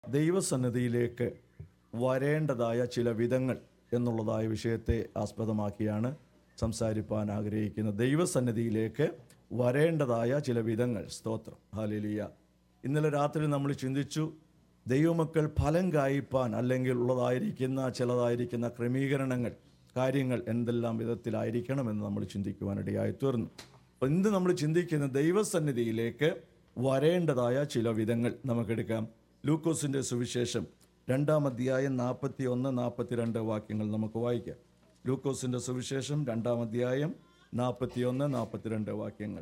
ദൈവസന്നിധിയിലേക്ക് വരേണ്ടതായ ചില വിധങ്ങൾ എന്നുള്ളതായ വിഷയത്തെ ആസ്പദമാക്കിയാണ് സംസാരിപ്പാൻ ആഗ്രഹിക്കുന്നത്. ദൈവസന്നിധിയിലേക്ക് വരേണ്ടതായ ചില വിധങ്ങൾ. സ്തോത്രം, ഹല്ലേലൂയ. ഇന്നലെ രാത്രി നമ്മൾ ചിന്തിച്ചു, ദൈവമക്കൾ ഫലം കായ്പാൻ അല്ലെങ്കിൽ ഉള്ളതായിരിക്കുന്ന ചിലതായിരിക്കുന്ന ക്രമീകരണങ്ങൾ, കാര്യങ്ങൾ എന്തെല്ലാം വിധത്തിലായിരിക്കണമെന്ന് നമ്മൾ ചിന്തിക്കുവാനിടയായി തീർന്നു. അപ്പോൾ ഇന്ന് നമ്മൾ ചിന്തിക്കുന്ന ദൈവസന്നിധിയിലേക്ക് വരേണ്ടതായ ചില വിധങ്ങൾ നമുക്കെടുക്കാം. ലൂക്കോസിൻ്റെ സുവിശേഷം 2-ാം അധ്യായം 41-42 വാക്യങ്ങൾ നമുക്ക് വായിക്കാം. ലൂക്കോസിൻ്റെ സുവിശേഷം 2-ാം അധ്യായം 41-42 വാക്യങ്ങൾ.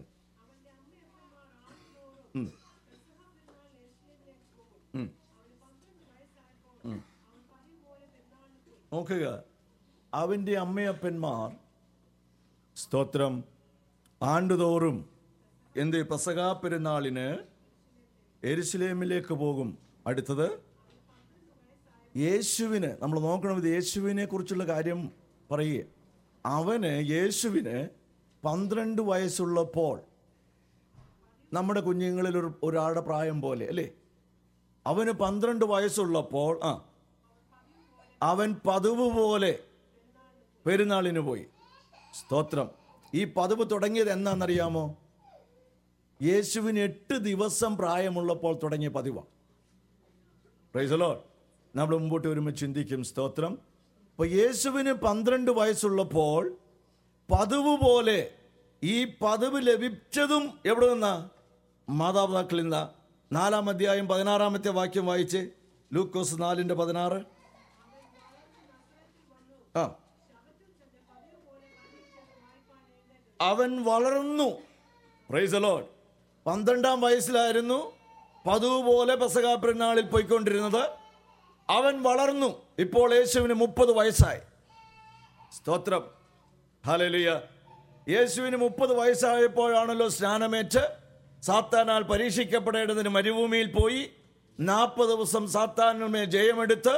നോക്കുക, അവൻ്റെ അമ്മയപ്പന്മാർ, സ്തോത്രം, ആണ്ടുതോറും പെസഹാ പെരുന്നാളിന് യെരുശലേമിലേക്ക് പോകും. അടുത്തത് യേശുവിന്, നമ്മൾ നോക്കണം, ഇത് യേശുവിനെ കുറിച്ചുള്ള കാര്യം പറയുക. യേശുവിന് 12 വയസ്സുള്ളപ്പോൾ, നമ്മുടെ കുഞ്ഞുങ്ങളിൽ ഒരാളുടെ പ്രായം പോലെ അല്ലേ, അവന് 12 വയസ്സുള്ളപ്പോൾ അവൻ പതിവ് പോലെ പെരുന്നാളിന് പോയി. സ്തോത്രം. ഈ പതിവ് തുടങ്ങിയത് എന്നാണെന്നറിയാമോ? യേശുവിന് 8 ദിവസം പ്രായമുള്ളപ്പോൾ തുടങ്ങിയ പതിവാണ്. Praise the lord. നമ്മൾ മുമ്പോട്ട് വരുമ്പോൾ ചിന്തിക്കും. സ്തോത്രം. അപ്പോൾ യേശുവിന് 12 വയസ്സുള്ളപ്പോൾ പതിവ് പോലെ, ഈ പതിവ് ലഭിച്ചതും എവിടെ നിന്നാ? മാതാപിതാക്കളിൽ നിന്നാ. 4-ാം അധ്യായം 16-ാമത്തെ വാക്യം വായിച്ച്. ലൂക്കോസ് 4:16. അവൻ വളർന്നു. Praise the lord. 12-ാം വയസ്സിലായിരുന്നു പതിവ് പോലെ പെസഹാ പെരുന്നാളിൽ പോയിക്കൊണ്ടിരുന്നത്. അവൻ വളർന്നു. ഇപ്പോൾ യേശുവിന് 30 വയസ്സായി. സ്തോത്രം, ഹല്ലേലൂയ. യേശുവിന് 30 വയസ്സായപ്പോഴാണല്ലോ സ്നാനമേറ്റ് സാത്താനാൽ പരീക്ഷിക്കപ്പെടേണ്ടതിന് മരുഭൂമിയിൽ പോയി 40 ദിവസം സാത്താനുമേ ജയമെടുത്ത്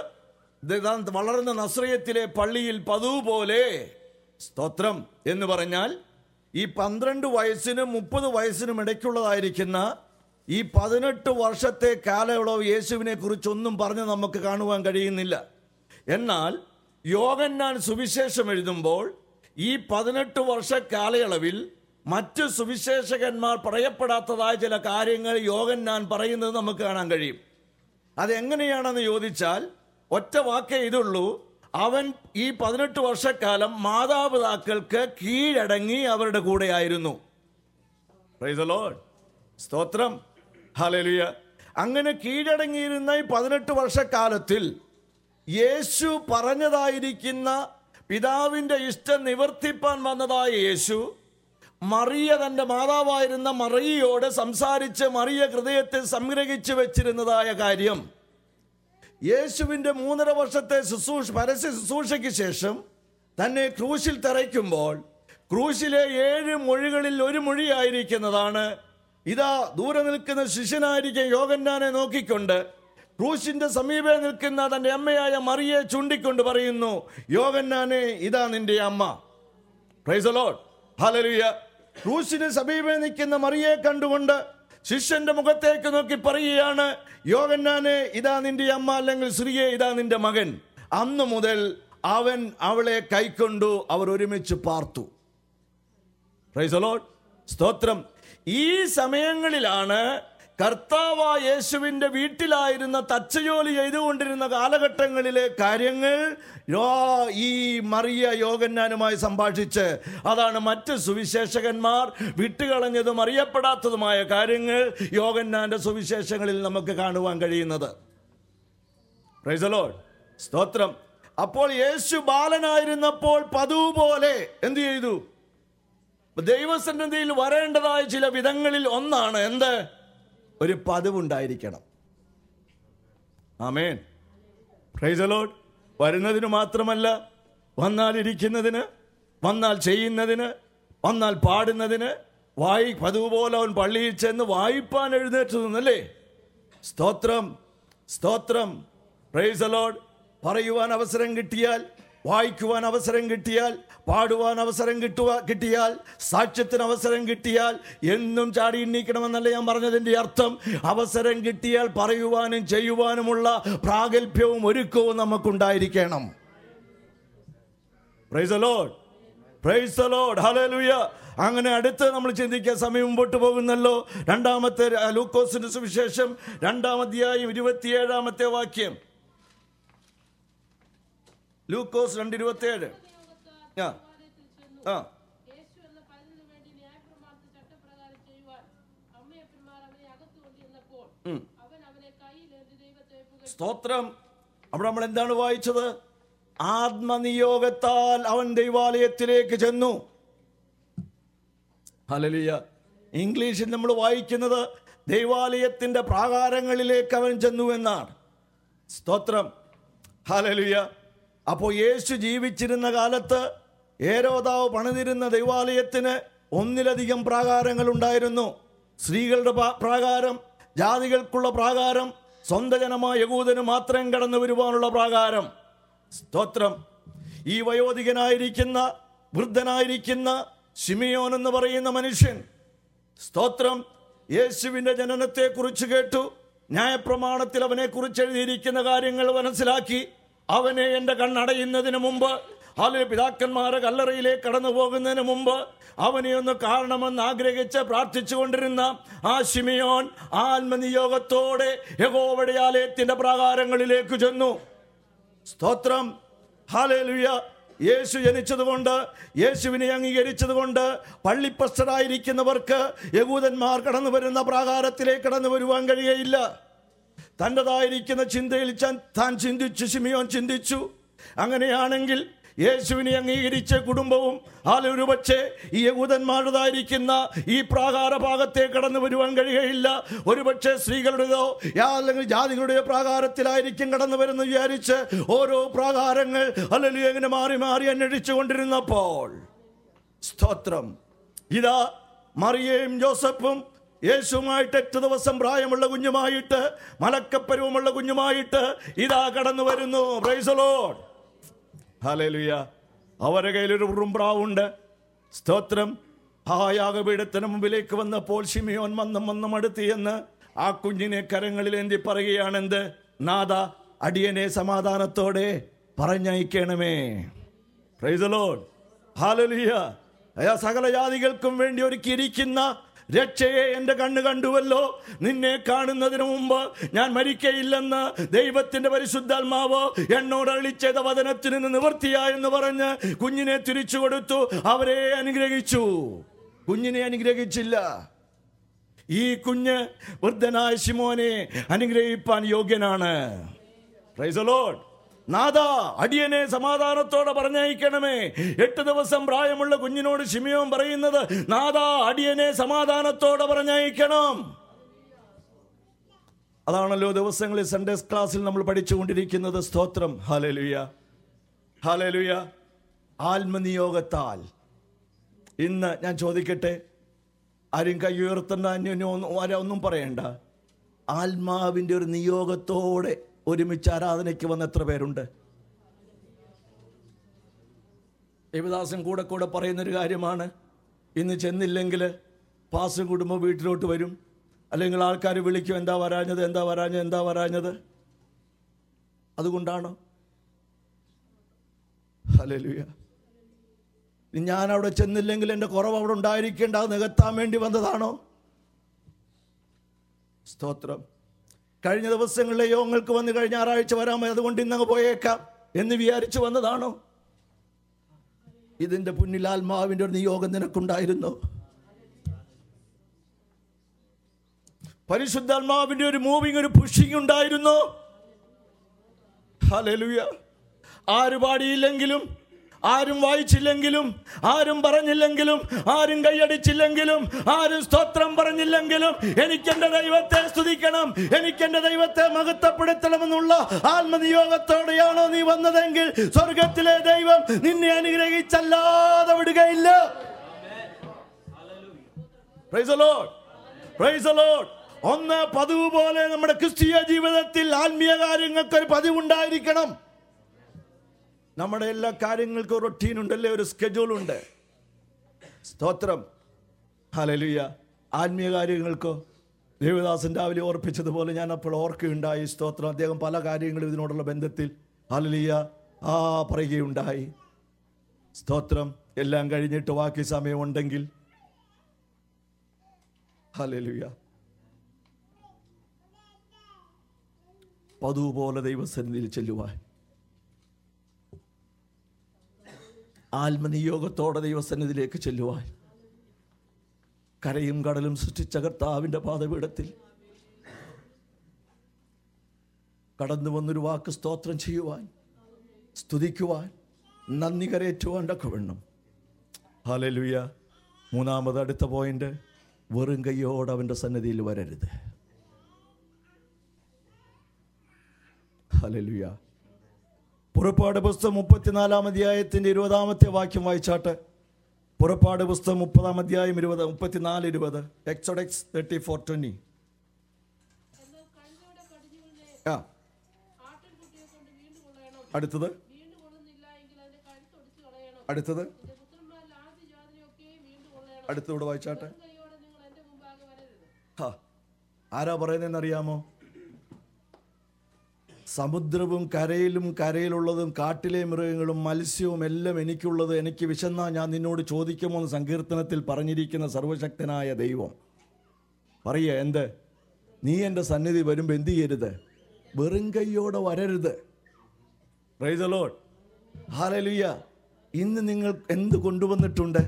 വളർന്ന നസ്രയത്തിലെ പള്ളിയിൽ പതിവ് പോലെ, സ്തോത്രം, എന്ന് പറഞ്ഞാൽ ഈ 12 വയസ്സിനും 30 വയസ്സിനും ഇടയ്ക്കുള്ളതായിരിക്കുന്ന ഈ 18 വർഷത്തെ കാലയളവ് യേശുവിനെ കുറിച്ചൊന്നും പറഞ്ഞ് നമുക്ക് കാണുവാൻ കഴിയുന്നില്ല. എന്നാൽ യോഹന്നാൻ സുവിശേഷം എഴുതുമ്പോൾ ഈ 18 വർഷ കാലയളവിൽ മറ്റ് സുവിശേഷകന്മാർ പറയപ്പെടാത്തതായ ചില കാര്യങ്ങൾ യോഹന്നാൻ പറയുന്നത് നമുക്ക് കാണാൻ കഴിയും. അതെങ്ങനെയാണെന്ന് ചോദിച്ചാൽ ഒറ്റ വാക്കേ ഇതുള്ളൂ. അവൻ ഈ 18 വർഷക്കാലം മാതാപിതാക്കൾക്ക് കീഴടങ്ങി അവരുടെ കൂടെ ആയിരുന്നു. Praise the lord. സ്തോത്രം, ഹല്ലേലൂയ. അങ്ങനെ കീഴടങ്ങിയിരുന്ന ഈ 18 വർഷക്കാലത്തിൽ യേശു പറഞ്ഞതായിരിക്കുന്ന പിതാവിൻ്റെ ഇഷ്ടം നിവർത്തിപ്പാൻ വന്നതായ യേശു മറിയ, തൻ്റെ മാതാവായിരുന്ന മറിയയോട് സംസാരിച്ച് മറിയ ഹൃദയത്തിൽ സംഗ്രഹിച്ചു വെച്ചിരുന്നതായ കാര്യം, യേശുവിൻ്റെ 3.5 വർഷത്തെ പരസ്യ ശുശ്രൂഷയ്ക്ക് ശേഷം തന്നെ ക്രൂശിൽ തറയ്ക്കുമ്പോൾ ക്രൂശിലെ 7 മൊഴികളിൽ ഒരു മൊഴിയായിരിക്കുന്നതാണ്, ഇതാ ദൂരെ നിൽക്കുന്ന ശിഷ്യനായിരിക്കും യോഹന്നാനെ നോക്കിക്കൊണ്ട് ക്രൂശിന്റെ സമീപേ നിൽക്കുന്ന തൻ്റെ അമ്മയായ മറിയെ ചൂണ്ടിക്കൊണ്ട് പറയുന്നു, യോഹന്നാനെ, ഇതാ നിന്റെ അമ്മ. പ്രൈസ് ദി ലോർഡ്, ഹല്ലേലൂയ. ക്രൂശിന് സമീപേ നിൽക്കുന്ന മറിയെ കണ്ടുകൊണ്ട് ശിഷ്യന്റെ മുഖത്തേക്ക് നോക്കി പറയുകയാണ്, യോഹന്നാനെ, ഇതാ നിന്റെ അമ്മ, അല്ലെങ്കിൽ സ്ത്രീയെ, ഇതാ നിന്റെ മകൻ. അന്നു മുതൽ അവൻ അവളെ കൈക്കൊണ്ടു, അവർ ഒരുമിച്ച് പാർത്തു. പ്രൈസ് ദി ലോർഡ്, സ്തോത്രം. ഈ സമയങ്ങളിലാണ് കർത്താവായ യേശുവിൻ്റെ വീട്ടിലായിരുന്ന തച്ചജോലി ചെയ്തുകൊണ്ടിരുന്ന കാലഘട്ടങ്ങളിലെ കാര്യങ്ങൾ ഈ മറിയ യോഹന്നാനുമായി സംഭാഷിച്ച്, അതാണ് മറ്റ് സുവിശേഷകന്മാർ വിട്ടുകളഞ്ഞതും അറിയപ്പെടാത്തതുമായ കാര്യങ്ങൾ യോഹന്നാന്റെ സുവിശേഷങ്ങളിൽ നമുക്ക് കാണുവാൻ കഴിയുന്നത്. പ്രൈസ് ദി ലോർഡ്, സ്തോത്രം. അപ്പോൾ യേശു ബാലനായിരുന്നപ്പോൾ പതിവ് പോലെ എന്ത് ചെയ്തു? ദൈവസന്നിധിയിൽ വരേണ്ടതായ ചില വിധങ്ങളിൽ ഒന്നാണ് എന്ത്? ഒരു പതിവുണ്ടായിരിക്കണം. ആമേൻ, പ്രൈസ് ദി ലോർഡ്. വരുന്നതിന് മാത്രമല്ല, വന്നാൽ ഇരിക്കുന്നതിന്, വന്നാൽ ചെയ്യുന്നതിന്, വന്നാൽ പാടുന്നതിന്, പതിവ് പോലെ അവൻ പള്ളിയിൽ ചെന്ന് വായിപ്പാൻ എഴുന്നേറ്റ് നിന്നല്ലേ. സ്തോത്രം, സ്തോത്രം, പ്രൈസ് ദി ലോർഡ്. പറയുവാൻ അവസരം കിട്ടിയാൽ വായിക്കുവാൻ അവസരം കിട്ടിയാൽ, പാടുവാൻ അവസരം കിട്ടിയാൽ, സാക്ഷ്യത്തിന് അവസരം കിട്ടിയാൽ എന്നും ചാടി എണ്ണീക്കണമെന്നല്ല ഞാൻ പറഞ്ഞതിൻ്റെ അർത്ഥം. അവസരം കിട്ടിയാൽ പറയുവാനും ചെയ്യുവാനുമുള്ള പ്രാഗൽഭ്യവും ഒരുക്കവും നമുക്കുണ്ടായിരിക്കണം. Praise the lord, praise the lord, ഹല്ലേലൂയ. അങ്ങനെ അടുത്ത് നമ്മൾ ചിന്തിക്കാൻ സമയം മുമ്പോട്ട് പോകുന്നല്ലോ. രണ്ടാമത്തെ ലൂക്കോസിന്റെ സുവിശേഷം 2-ാം അധ്യായം 27-ാമത്തെ വാക്യം. ലൂക്കോസ് 2:27. സ്തോത്രം. അവിടെ നമ്മൾ എന്താണ് വായിച്ചത്? ആത്മനിയോഗത്താൽ അവൻ ദൈവാലയത്തിലേക്ക് ചെന്നു. ഹല്ലേലൂയ. ഇംഗ്ലീഷിൽ നമ്മൾ വായിക്കുന്നത് ദൈവാലയത്തിന്റെ പ്രാകാരങ്ങളിലേക്ക് അവൻ ചെന്നു എന്നാണ്. സ്തോത്രം, ഹല്ലേലൂയ. അപ്പോൾ യേശു ജീവിച്ചിരുന്ന കാലത്ത് ഹേരോദാവ് പണിതിരുന്ന ദൈവാലയത്തിന് ഒന്നിലധികം പ്രാകാരങ്ങൾ ഉണ്ടായിരുന്നു. സ്ത്രീകളുടെ പ്രാകാരം, ജാതികൾക്കുള്ള പ്രാകാരം, സ്വന്തം ജനമായ യഹൂദന് മാത്രം കടന്നു വരുവാനുള്ള പ്രാകാരം. സ്തോത്രം. ഈ വയോധികനായിരിക്കുന്ന വൃദ്ധനായിരിക്കുന്ന ശിമിയോൻ എന്ന് പറയുന്ന മനുഷ്യൻ, സ്തോത്രം, യേശുവിൻ്റെ ജനനത്തെക്കുറിച്ച് കേട്ടു. ന്യായപ്രമാണത്തിൽ അവനെക്കുറിച്ച് എഴുതിയിരിക്കുന്ന കാര്യങ്ങൾ മനസ്സിലാക്കി. അവനെ എൻ്റെ കണ്ണടയുന്നതിന് മുമ്പ്, അല്ലെങ്കിൽ പിതാക്കന്മാരെ കല്ലറയിലേക്ക് കടന്നു പോകുന്നതിന് മുമ്പ് അവനെ ഒന്ന് കാണണമെന്ന് ആഗ്രഹിച്ച് പ്രാർത്ഥിച്ചു കൊണ്ടിരുന്ന ആ ശിമിയോൻ ആത്മനിയോഗത്തോടെ യഹോവയുടെ ആലയത്തിന്റെ പ്രാകാരങ്ങളിലേക്ക് ചെന്നു. സ്തോത്രം, ഹല്ലേലൂയ. യേശു ജനിച്ചതുകൊണ്ട്, യേശുവിനെ അംഗീകരിച്ചതുകൊണ്ട് പള്ളിപ്പസ്റ്ററായിരിക്കുന്നവർക്ക് യഹൂദന്മാർ കടന്നു വരുന്ന പ്രാകാരത്തിലേക്ക് കടന്നു വരുവാൻ കഴിയുകയില്ല. തൻ്റെതായിരിക്കുന്ന ചിന്തയിൽ താൻ ചിന്തിച്ചു, ശിമിയോൻ ചിന്തിച്ചു. അങ്ങനെയാണെങ്കിൽ യേശുവിനെ അംഗീകരിച്ച കുടുംബവും ഒരുപക്ഷെ ഈ യഹൂദന്മാരുടേതായിരിക്കുന്ന ഈ പ്രാകാര ഭാഗത്തേക്ക് കടന്നു വരുവാൻ കഴിയുകയില്ല. ഒരുപക്ഷെ സ്ത്രീകളുടെയോ അല്ലെങ്കിൽ ജാതികളുടെയോ പ്രാകാരത്തിലായിരിക്കും കടന്നു വരുന്ന വിചാരിച്ച് ഓരോ പ്രാകാരങ്ങൾ അല്ലെങ്കിൽ എങ്ങനെ മാറി മാറി അന്വേഷിച്ചു കൊണ്ടിരുന്നപ്പോൾ, സ്തോത്രം, ഇതാ മറിയയും ജോസഫും യേശുവുമായിട്ട് 8 ദിവസം പ്രായമുള്ള കുഞ്ഞുമായിട്ട്, മലക്കപ്പരുവമുള്ള കുഞ്ഞുമായിട്ട് ഇതാ കടന്നു വരുന്നു. പ്രൈസ് ദി ലോർഡ്, ഹല്ലേലൂയ. അവരുടെ കയ്യിലൊരു ഉറുമ്പ്രാവുണ്ട്. സ്തോത്രം. ആ യാഗപീഠത്തിന് മുമ്പിലേക്ക് വന്നപ്പോൾ ശിമിയോൻ വന്നും അടുത്ത് എന്ന് ആ കുഞ്ഞിനെ കരങ്ങളിലേന്തി പറയുകയാണെന്ത്? നാഥ, അടിയനെ സമാധാനത്തോടെ പറഞ്ഞയക്കണമേ. പ്രൈസ് ദി ലോർഡ്, ഹല്ലേലൂയ. സകല ജാതികൾക്കും വേണ്ടി ഒരുക്കിയിരിക്കുന്ന രക്ഷയെ എൻ്റെ കണ്ണ് കണ്ടുവല്ലോ. നിന്നെ കാണുന്നതിന് മുമ്പ് ഞാൻ മരിക്കയില്ലെന്ന് ദൈവത്തിന്റെ പരിശുദ്ധാത്മാവ് എന്നോട് അരുളിച്ചെയ്ത വചനത്തിന് നിവൃത്തിയായെന്ന് പറഞ്ഞ് കുഞ്ഞിനെ തിരിച്ചു കൊടുത്തു. അവരെ അനുഗ്രഹിച്ചു. കുഞ്ഞിനെ അനുഗ്രഹിച്ചില്ല. ഈ കുഞ്ഞ് വൃദ്ധനായ ശിമോനെ അനുഗ്രഹിപ്പാൻ യോഗ്യനാണ്. Praise the lord. നാഥ, അടിയനെ സമാധാനത്തോടെ പറഞ്ഞയക്കണമേ. 8 ദിവസം പ്രായമുള്ള കുഞ്ഞിനോട് ശിമിയോൻ പറയുന്നത്, നാഥ, അടിയനെ സമാധാനത്തോടെ പറഞ്ഞയക്കണം. അതാണല്ലോ ദിവസങ്ങളിൽ സൺഡേ ക്ലാസ്സിൽ നമ്മൾ പഠിച്ചുകൊണ്ടിരിക്കുന്നത്. സ്തോത്രം, ഹല്ലേലൂയ, ഹല്ലേലൂയ. ആത്മനിയോഗത്താൽ. ഇന്ന് ഞാൻ ചോദിക്കട്ടെ, ആരും കൈ ഉയർത്തേണ്ട, ഒന്നും പറയണ്ട. ആത്മാവിൻ്റെ ഒരു നിയോഗത്തോടെ ഒരുമിച്ച് ആരാധനയ്ക്ക് വന്ന എത്ര പേരുണ്ട്? ദേവദാസൻ കൂടെ പറയുന്നൊരു കാര്യമാണ്, ഇന്ന് ചെന്നില്ലെങ്കിൽ പാസും കുടുംബം വീട്ടിലോട്ട് വരും. അല്ലെങ്കിൽ ആൾക്കാർ വിളിക്കും, എന്താ വരാഞ്ഞത്. അതുകൊണ്ടാണോ? ഹല്ലേലൂയ. ഞാൻ അവിടെ ചെന്നില്ലെങ്കിൽ എൻ്റെ കുറവ് അവിടെ ഉണ്ടായിരിക്കേണ്ട, അത് നികത്താൻ വേണ്ടി വന്നതാണോ? സ്തോത്രം. കഴിഞ്ഞ ദിവസങ്ങളിലെ യോഗങ്ങൾക്ക് വന്ന് കഴിഞ്ഞ ഞായറാഴ്ച വരാൻ അതുകൊണ്ട് ഇന്നങ്ങ് പോയേക്കാം എന്ന് വിചാരിച്ചു വന്നതാണോ? ഇതിന്റെ പിന്നിൽ ആത്മാവിന്റെ ഒരു നിയോഗം നിനക്കുണ്ടായിരുന്നു. പരിശുദ്ധാത്മാവിന്റെ ഒരു മൂവിങ്, ഒരു പുഷിങ് ഉണ്ടായിരുന്നു. ഹല്ലേലൂയ. ആര് പാടിയില്ലെങ്കിലും, ആരും വായിച്ചില്ലെങ്കിലും, ആരും പറഞ്ഞില്ലെങ്കിലും, ആരും കൈയടിച്ചില്ലെങ്കിലും, ആരും സ്തോത്രം പറഞ്ഞില്ലെങ്കിലും, എനിക്കെന്റെ ദൈവത്തെ സ്തുതിക്കണം, എനിക്കെന്റെ ദൈവത്തെ മഹത്വപ്പെടുത്തണമെന്നുള്ള ആത്മനിയോഗത്തോടെയാണോ നീ വന്നതെങ്കിൽ സ്വർഗത്തിലെ ദൈവം നിന്നെ അനുഗ്രഹിച്ചല്ലാതെ വിടുകയില്ല. Praise the lord, praise the lord. ഒന്ന്, പതിവ് പോലെ നമ്മുടെ ക്രിസ്തീയ ജീവിതത്തിൽ ആത്മീയ കാര്യങ്ങൾക്കൊരു പതിവുണ്ടായിരിക്കണം. നമ്മുടെ എല്ലാ കാര്യങ്ങൾക്കും റൊട്ടീൻ ഉണ്ടല്ലേ, ഒരു സ്കെഡ്യൂളുണ്ട്. സ്തോത്രം. ഹല്ലേലൂയ. ആത്മീയ കാര്യങ്ങൾക്കോ ദേവദാസൻ രാവിലെ ഓർപ്പിച്ചതുപോലെ ഞാൻ അപ്പോൾ ഓർക്കുകയുണ്ടായി. സ്തോത്രം. അദ്ദേഹം പല കാര്യങ്ങളും ഇതിനോടുള്ള ബന്ധത്തിൽ ഹല്ലേലൂയ പറയുകയുണ്ടായി. സ്തോത്രം. എല്ലാം കഴിഞ്ഞിട്ട് ബാക്കി സമയമുണ്ടെങ്കിൽ ഹല്ലേലൂയ പതിവ് പോലെ ദൈവസന്നിധിയിൽ ചെല്ലുവാൻ, ആത്മനിയോഗത്തോടെ ദൈവസന്നിധിയിലേക്ക് ചെല്ലുവാൻ, കരയും കടലും സൃഷ്ടിച്ച കർത്താവിൻ്റെ പാദപീഠത്തിൽ കടന്നു വന്നൊരു വാക്ക് സ്തോത്രം ചെയ്യുവാൻ, സ്തുതിക്കുവാൻ, നന്ദി കരയേറ്റുവാൻ വേണം. ഹല്ലേലൂയ. മൂന്നാമത് അടുത്ത പോയിന്റ്, വെറും കൈയോടെ അവൻ്റെ സന്നിധിയിൽ വരരുത്. ഹല്ലേലൂയ. പുറപ്പാട് പുസ്തകം 34 അധ്യായത്തിൻ്റെ 20 വാക്യം വായിച്ചാട്ട്. പുറപ്പാട് പുസ്തകം 30 അധ്യായം 34-20. എക്സോഡക്സ് 34:20. അടുത്തത് അടുത്തൂടെ വായിച്ചാട്ടെ. ആരാ പറയുന്നതെന്നറിയാമോ? സമുദ്രവും കരയിലും കരയിലുള്ളതും കാട്ടിലെ മൃഗങ്ങളും മത്സ്യവും എല്ലാം എനിക്കുള്ളത്. എനിക്ക് വിശന്നാ ഞാൻ നിന്നോട് ചോദിക്കുമോ എന്ന് സങ്കീർത്തനത്തിൽ പറഞ്ഞിരിക്കുന്ന സർവശക്തനായ ദൈവം പറയുക. എന്ത്? നീ എൻ്റെ സന്നിധി വരുമ്പോൾ എന്ത് ചെയ്യരുത്? വെറും കൈയോടെ വരരുത്. Praise the lord. ഹല്ലേലൂയ. ഇന്ന് നിങ്ങൾ എന്ത് കൊണ്ടുവന്നിട്ടുണ്ട്?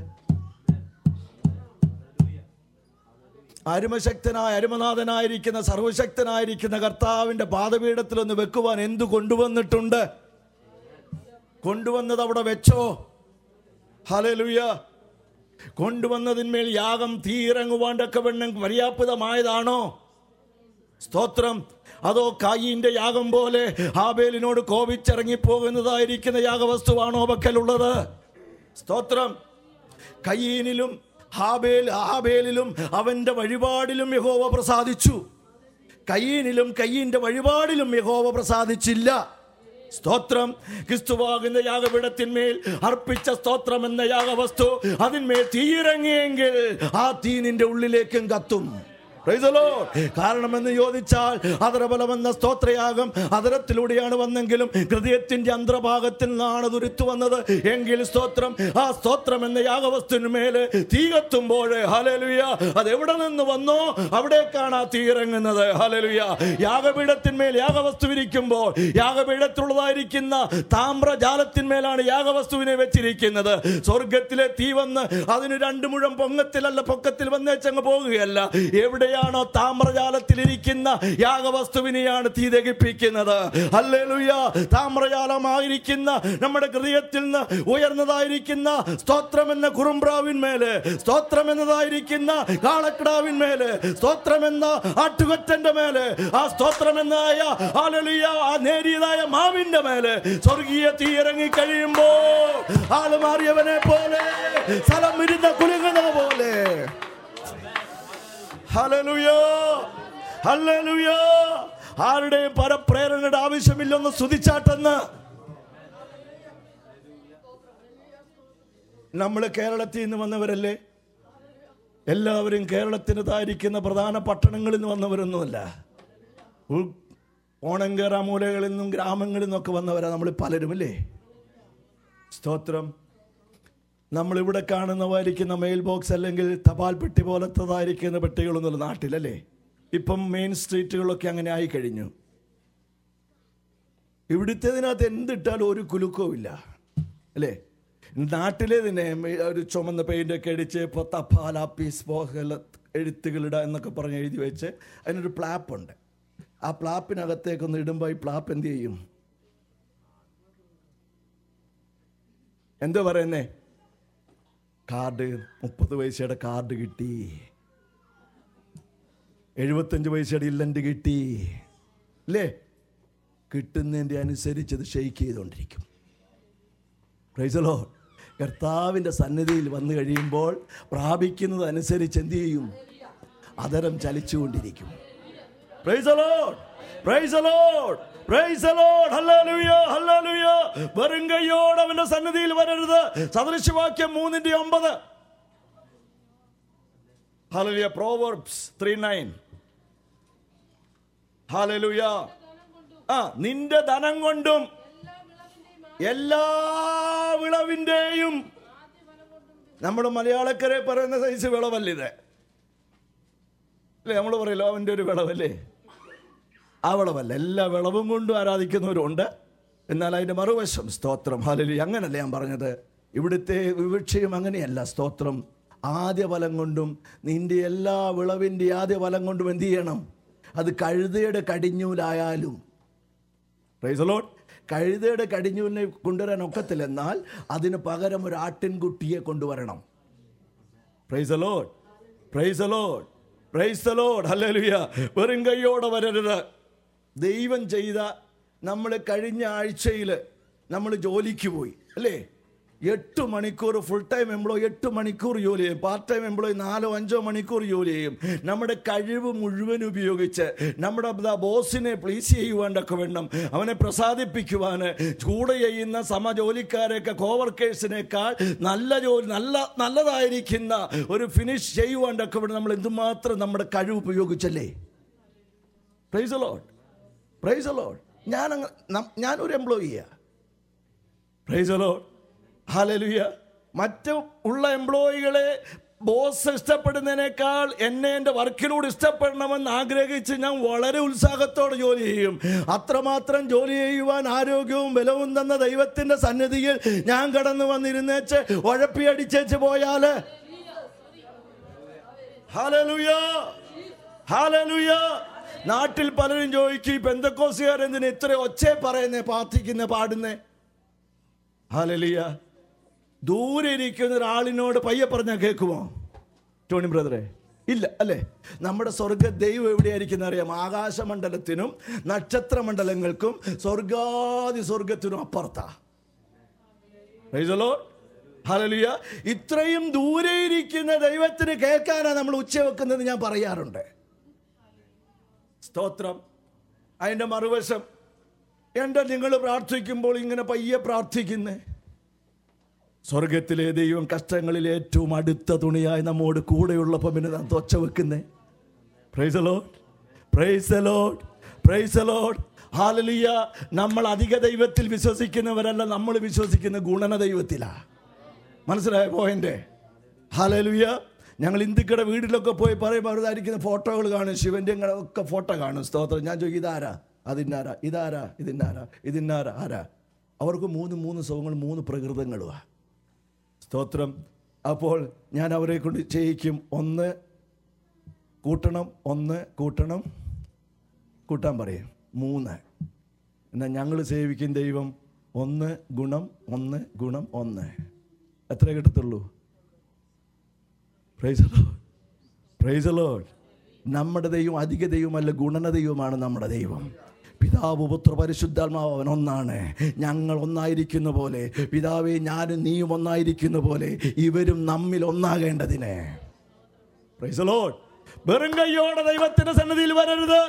അരുമശക്തനായ അരുമനാഥനായിരിക്കുന്ന സർവശക്തനായിരിക്കുന്ന കർത്താവിൻ്റെ പാദപീഠത്തിൽ ഒന്ന് വെക്കുവാൻ എന്തു കൊണ്ടുവന്നിട്ടുണ്ട്? കൊണ്ടുവന്നത് അവിടെ വെച്ചോ. ഹല്ലേലൂയ. കൊണ്ടുവന്നതിന്മേൽ യാഗം തീയിറങ്ങുവാണ്ടൊക്കെ വെണ്ണം പര്യാപ്തമായതാണോ? സ്തോത്രം. അതോ കായീന്റെ യാഗം പോലെ ഹാബേലിനോട് കോപിച്ചിറങ്ങിപ്പോകുന്നതായിരിക്കുന്ന യാഗവസ്തുവാണോ പക്കലുള്ളത്? സ്തോത്രം. കയീനിലും ഹാബേലിലും അവന്റെ വഴിപാടിലും യഹോവ പ്രസാദിച്ചു. കയീനിലും കയീന്റെ വഴിപാടിലും യഹോവ പ്രസാദിച്ചില്ല. സ്തോത്രം. ക്രിസ്തുവാകുന്ന യാഗപീഠത്തിന്മേൽ അർപ്പിച്ച സ്തോത്രം എന്ന യാഗവസ്തു അതിന്മേൽ തീയിറങ്ങിയെങ്കിൽ ആ തീ നിന്റെ ഉള്ളിലേക്കും കത്തും. കാരണമെന്ന് ചോദിച്ചാൽ അതരബലമെന്ന സ്തോത്രയാഗം അതരത്തിലൂടെയാണ് വന്നെങ്കിലും ഹൃദയത്തിന്റെ അന്തർഭാഗത്തിൽ നിന്നാണ് ദുരിത്തു വന്നത് എങ്കിൽ സ്തോത്രം, ആ സ്തോത്രം എന്ന യാഗവസ്തുവിന്മേല് തീ കത്തുമ്പോൾ ഹല്ലേലൂയ അതെവിടെ നിന്ന് വന്നോ അവിടേക്കാണ് ആ തീ ഇറങ്ങുന്നത്. ഹല്ലേലൂയ. യാഗപീഠത്തിന്മേൽ യാഗവസ്തു ഇരിക്കുമ്പോൾ യാഗപീഠത്തിലുള്ളതായിരിക്കുന്ന താമ്രജാലത്തിന്മേലാണ് യാഗവസ്തുവിനെ വെച്ചിരിക്കുന്നത്. സ്വർഗത്തിലെ തീ വന്ന് അതിന് 2 മുഴം പൊങ്ങത്തിലല്ല പൊക്കത്തിൽ വന്നേച്ചങ്ങ് പോകുകയല്ല. എവിടെയാണോ താമ്രജാലത്തിലിരിക്കുന്ന യാഗവസ്തുവിനെയാണ് തീ ദഹിപ്പിക്കുന്നത്. ഹല്ലേലൂയ. താമ്രജാലമായിരിക്കുന്ന നമ്മുടെ ഹൃദയത്തിൽ നിന്ന് ഉയർന്നതായിരിക്കുന്ന സ്തോത്രം എന്ന കുറുമ്പ്രാവിന്മേല്, സ്തോത്രം എന്നതായിരിക്കുന്ന കാളക്കിടാവിന്മേല്, സ്തോത്രം എന്ന ആട്ടുകൊറ്റന്റെ മേല്, ആ സ്തോത്രം എന്നായ ഹല്ലേലൂയ ആ നേരിയതായ മാവിന്റെ മേല് സ്വർഗീയ തീ ഇറങ്ങി കഴിയുമ്പോൾ ആള് മാറിയവനെ പോലെ സ്ഥലം ഇരുന്ന കുലുങ്ങുന്നത് പോലെ ഹല്ലേലൂയ ഹല്ലേലൂയ. ആരുടെയും പരപ്രേരണയുടെ ആവശ്യമില്ലെന്ന് സ്തുതിച്ചാട്ടെന്ന്. നമ്മൾ കേരളത്തിൽ നിന്ന് വന്നവരല്ലേ? എല്ലാവരും കേരളത്തിനതായിരിക്കുന്ന പ്രധാന പട്ടണങ്ങളിൽ നിന്ന് വന്നവരൊന്നുമല്ല. ഓണങ്കേറ മൂലകളിൽ നിന്നും ഗ്രാമങ്ങളിൽ നിന്നൊക്കെ വന്നവരാ നമ്മൾ പലരും അല്ലേ? സ്തോത്രം. നമ്മളിവിടെ കാണുന്നതായിരിക്കുന്ന മെയിൽ ബോക്സ് അല്ലെങ്കിൽ തപാൽ പെട്ടി പോലത്തതായിരിക്കുന്ന പെട്ടികളൊന്നുമില്ല നാട്ടിലല്ലേ? ഇപ്പം മെയിൻ സ്ട്രീറ്റുകളൊക്കെ അങ്ങനെ ആയി കഴിഞ്ഞു. ഇവിടുത്തേതിനകത്ത് എന്തിട്ടാലും ഒരു കുലുക്കവും ഇല്ല അല്ലേ? നാട്ടിലെ തന്നെ ഒരു ചുമന്ന പെയിൻ്റൊക്കെ അടിച്ച് ഇപ്പോൾ തപാലാപ്പീസ് എഴുത്തുകളിടുക എന്നൊക്കെ പറഞ്ഞ് എഴുതി വെച്ച് അതിനൊരു പ്ലാപ്പുണ്ട്. ആ പ്ലാപ്പിനകത്തേക്കൊന്ന് ഇടുമ്പോൾ ഈ പ്ലാപ്പ് എന്ത് ചെയ്യും? എന്താ പറയുന്നേ? കാർഡ് 30 പൈസയുടെ കാർഡ് കിട്ടി, 75 പൈസയുടെ ഇല്ലൻ്റ് കിട്ടി അല്ലേ? കിട്ടുന്നതിൻ്റെ അനുസരിച്ച് അത് ഷെയ്ക്ക് ചെയ്തുകൊണ്ടിരിക്കും. Praise the lord. കർത്താവിൻ്റെ സന്നിധിയിൽ വന്നു കഴിയുമ്പോൾ പ്രാപിക്കുന്നത് അനുസരിച്ച് എന്ത് ചെയ്യും? അതരം ചലിച്ചുകൊണ്ടിരിക്കും. Praise the lord, praise the lord, praise the lord. ഹല്ലേലൂയ, ഹല്ലേലൂയ. വെറും കൈയോടെ അവന്റെ സന്നിധിയിൽ വരരുത്. സദൃശവാക്യം 3:9. ഹല്ലേലൂയ. പ്രോവർബ്സ് 3:9. ഹല്ലേലൂയ. നിന്റെ ധനം കൊണ്ടും എല്ലാ വിളവിന്റെയും, നമ്മുടെ മലയാളക്കരെ പറയുന്ന സൈസ് വിളവല്ലിത് അല്ലേ? നമ്മൾ പറയല്ലോ അവൻ്റെ ഒരു വിളവല്ലേ? ആ വിളവല്ല. എല്ലാ വിളവും കൊണ്ടും ആരാധിക്കുന്നവരുണ്ട്. എന്നാൽ അതിൻ്റെ മറുവശം സ്തോത്രം. ഹല്ലേലൂയ. അങ്ങനല്ല ഞാൻ പറഞ്ഞത്. ഇവിടുത്തെ വിവക്ഷയും അങ്ങനെയല്ല. സ്തോത്രം. ആദ്യ ഫലം കൊണ്ടും നിന്റെ എല്ലാ വിളവിൻ്റെ ആദ്യ ഫലം കൊണ്ടും എന്ത് ചെയ്യണം? അത് കഴുതയുടെ കടിഞ്ഞൂലായാലും. Price the Lord. കഴുതയുടെ കടിഞ്ഞൂലിനെ കൊണ്ടുവരാൻ ഒക്കത്തില്ല. എന്നാൽ അതിന് പകരം ഒരു ആട്ടിൻകുട്ടിയെ കൊണ്ടുവരണം. Praise the lord, praise the lord, praise the lord. ഹല്ലേലൂയ. വെറും കൈയോടെ വരരുത്. ദൈവം ചെയ്ത, നമ്മൾ കഴിഞ്ഞ ആഴ്ചയിൽ നമ്മൾ ജോലിക്ക് പോയി അല്ലേ? 8 മണിക്കൂർ ഫുൾ ടൈം എംപ്ലോയി 8 മണിക്കൂർ ജോലി ചെയ്യും. പാർട്ട് ടൈം എംപ്ലോയി 4-5 മണിക്കൂർ ജോലി ചെയ്യും. നമ്മുടെ കഴിവ് മുഴുവൻ ഉപയോഗിച്ച് നമ്മുടെ ബോസിനെ പ്ലീസ് ചെയ്യുവാനൊക്കെ വേണം, അവനെ പ്രസാദിപ്പിക്കുവാൻ കൂടെ ചെയ്യുന്ന സമജോലിക്കാരെയൊക്കെ കോവർക്കേഴ്സിനേക്കാൾ നല്ല ജോലി, നല്ലതായിരിക്കുന്ന ഒരു ഫിനിഷ് ചെയ്യുവാനൊക്കെ വേണം. നമ്മൾ എന്തുമാത്രം നമ്മുടെ കഴിവ് ഉപയോഗിച്ചല്ലേ? Praise the lord, praise the lord. ഞാനൊരു എംപ്ലോയിയാണ്. പ്രൈസ് ദി ലോർഡ്, ഹല്ലേലൂയ. മറ്റു ഉള്ള എംപ്ലോയികളെ ബോസ് ഇഷ്ടപ്പെടുന്നതിനേക്കാൾ എന്നെ എൻ്റെ വർക്കിനോട് ഇഷ്ടപ്പെടണമെന്ന് ആഗ്രഹിച്ച് ഞാൻ വളരെ ഉത്സാഹത്തോടെ ജോലി ചെയ്യും. അത്രമാത്രം ജോലി ചെയ്യുവാൻ ആരോഗ്യവും ബലവും തന്ന ദൈവത്തിൻ്റെ സന്നിധിയിൽ ഞാൻ കടന്നു വന്നിരുന്നേച്ച് ഉഴപ്പി അടിച്ചേച്ച് പോയാൽ, ഹല്ലേലൂയ, ഹല്ലേലൂയ. നാട്ടിൽ പലരും ചോദിക്കും, ഈ പെന്തക്കോസ്തുകാരെന്തിന് ഇത്ര ഒച്ചേ പറയുന്നേ, പ്രാർത്ഥിക്കുന്നേ, പാടുന്നേ? ഹല്ലേലൂയ. ദൂരെ ഇരിക്കുന്ന ഒരാളിനോട് പയ്യെ പറഞ്ഞാൽ കേൾക്കുമോ ടോണി ബ്രദറെ? ഇല്ല അല്ലേ? നമ്മുടെ സ്വർഗ ദൈവം എവിടെയായിരിക്കും അറിയാം? ആകാശമണ്ഡലത്തിനും നക്ഷത്രമണ്ഡലങ്ങൾക്കും സ്വർഗാദി സ്വർഗത്തിനും അപ്പുറത്താ. പ്രൈസ് ദി ലോർഡ്, ഹല്ലേലൂയ. ഇത്രയും ദൂരെ ഇരിക്കുന്ന ദൈവത്തിന് കേൾക്കാനാണ് നമ്മൾ ഉച്ച വെക്കുന്നത് ഞാൻ പറയാറുണ്ട്. സ്തോത്രം. അതിൻ്റെ മറുവശം, എൻ്റെ നിങ്ങൾ പ്രാർത്ഥിക്കുമ്പോൾ ഇങ്ങനെ പയ്യെ പ്രാർത്ഥിക്കുന്നേ, സ്വർഗത്തിലെ ദൈവം കഷ്ടങ്ങളിൽ ഏറ്റവും അടുത്ത തുണിയായി നമ്മോട് കൂടെയുള്ളപ്പോൾ പിന്നെ നാം തൊച്ച വെക്കുന്നേ. Praise the lord, praise the lord, praise the lord. ഹല്ലേലൂയ. നമ്മൾ അധിക ദൈവത്തിൽ വിശ്വസിക്കുന്നവരല്ല, നമ്മൾ വിശ്വസിക്കുന്ന ഗുണന ദൈവത്തിലാണ്. മനസ്സിലായ പോയിന്റ്? ഹല്ലേലൂയ. ഞങ്ങൾ ഹിന്ദുക്കളുടെ വീട്ടിലൊക്കെ പോയി പറയുമ്പോൾ അവരുതായിരിക്കുന്ന ഫോട്ടോകൾ കാണും, ശിവൻ്റെ ഒക്കെ ഫോട്ടോ കാണും. സ്തോത്രം. ഞാൻ ചോദിക്കും, ഇതാരാ? അതിന്നാരാ? ഇതാരാ? ഇതിന്നാരാ? ഇതിന്നാരാ? ആരാ? അവർക്ക് 3 സുഖങ്ങളും 3 പ്രകൃതങ്ങളുമാണ്. സ്തോത്രം. അപ്പോൾ ഞാൻ അവരെ കൊണ്ട് ചെയ്യിക്കും, 1 കൂട്ടണം, 1 കൂട്ടണം, കൂട്ടാൻ പറയും, 3. എന്നാൽ ഞങ്ങൾ സേവിക്കും ദൈവം 1 ഗുണം 1 ഗുണം 1. എത്ര കിട്ടത്തുള്ളൂ? Praise the lord, praise the lord. നമ്മുടെ ദൈവം അധിക ദൈവമല്ല, ഗുണന ദൈവമാണ് നമ്മുടെ ദൈവം. പിതാവ് പുത്ര പരിശുദ്ധാത്മാവ് അവൻ ഒന്നാണ്. ഞങ്ങൾ ഒന്നായിരിക്കുന്ന പോലെ, പിതാവേ ഞാനും നീയും ഒന്നായിരിക്കുന്ന പോലെ ഇവരും നമ്മിൽ ഒന്നാകേണ്ടതിന്. Price the Lord. വെറും കൈയോടെ ദൈവത്തിന്റെ സന്നിധിയിൽ വരരുത്.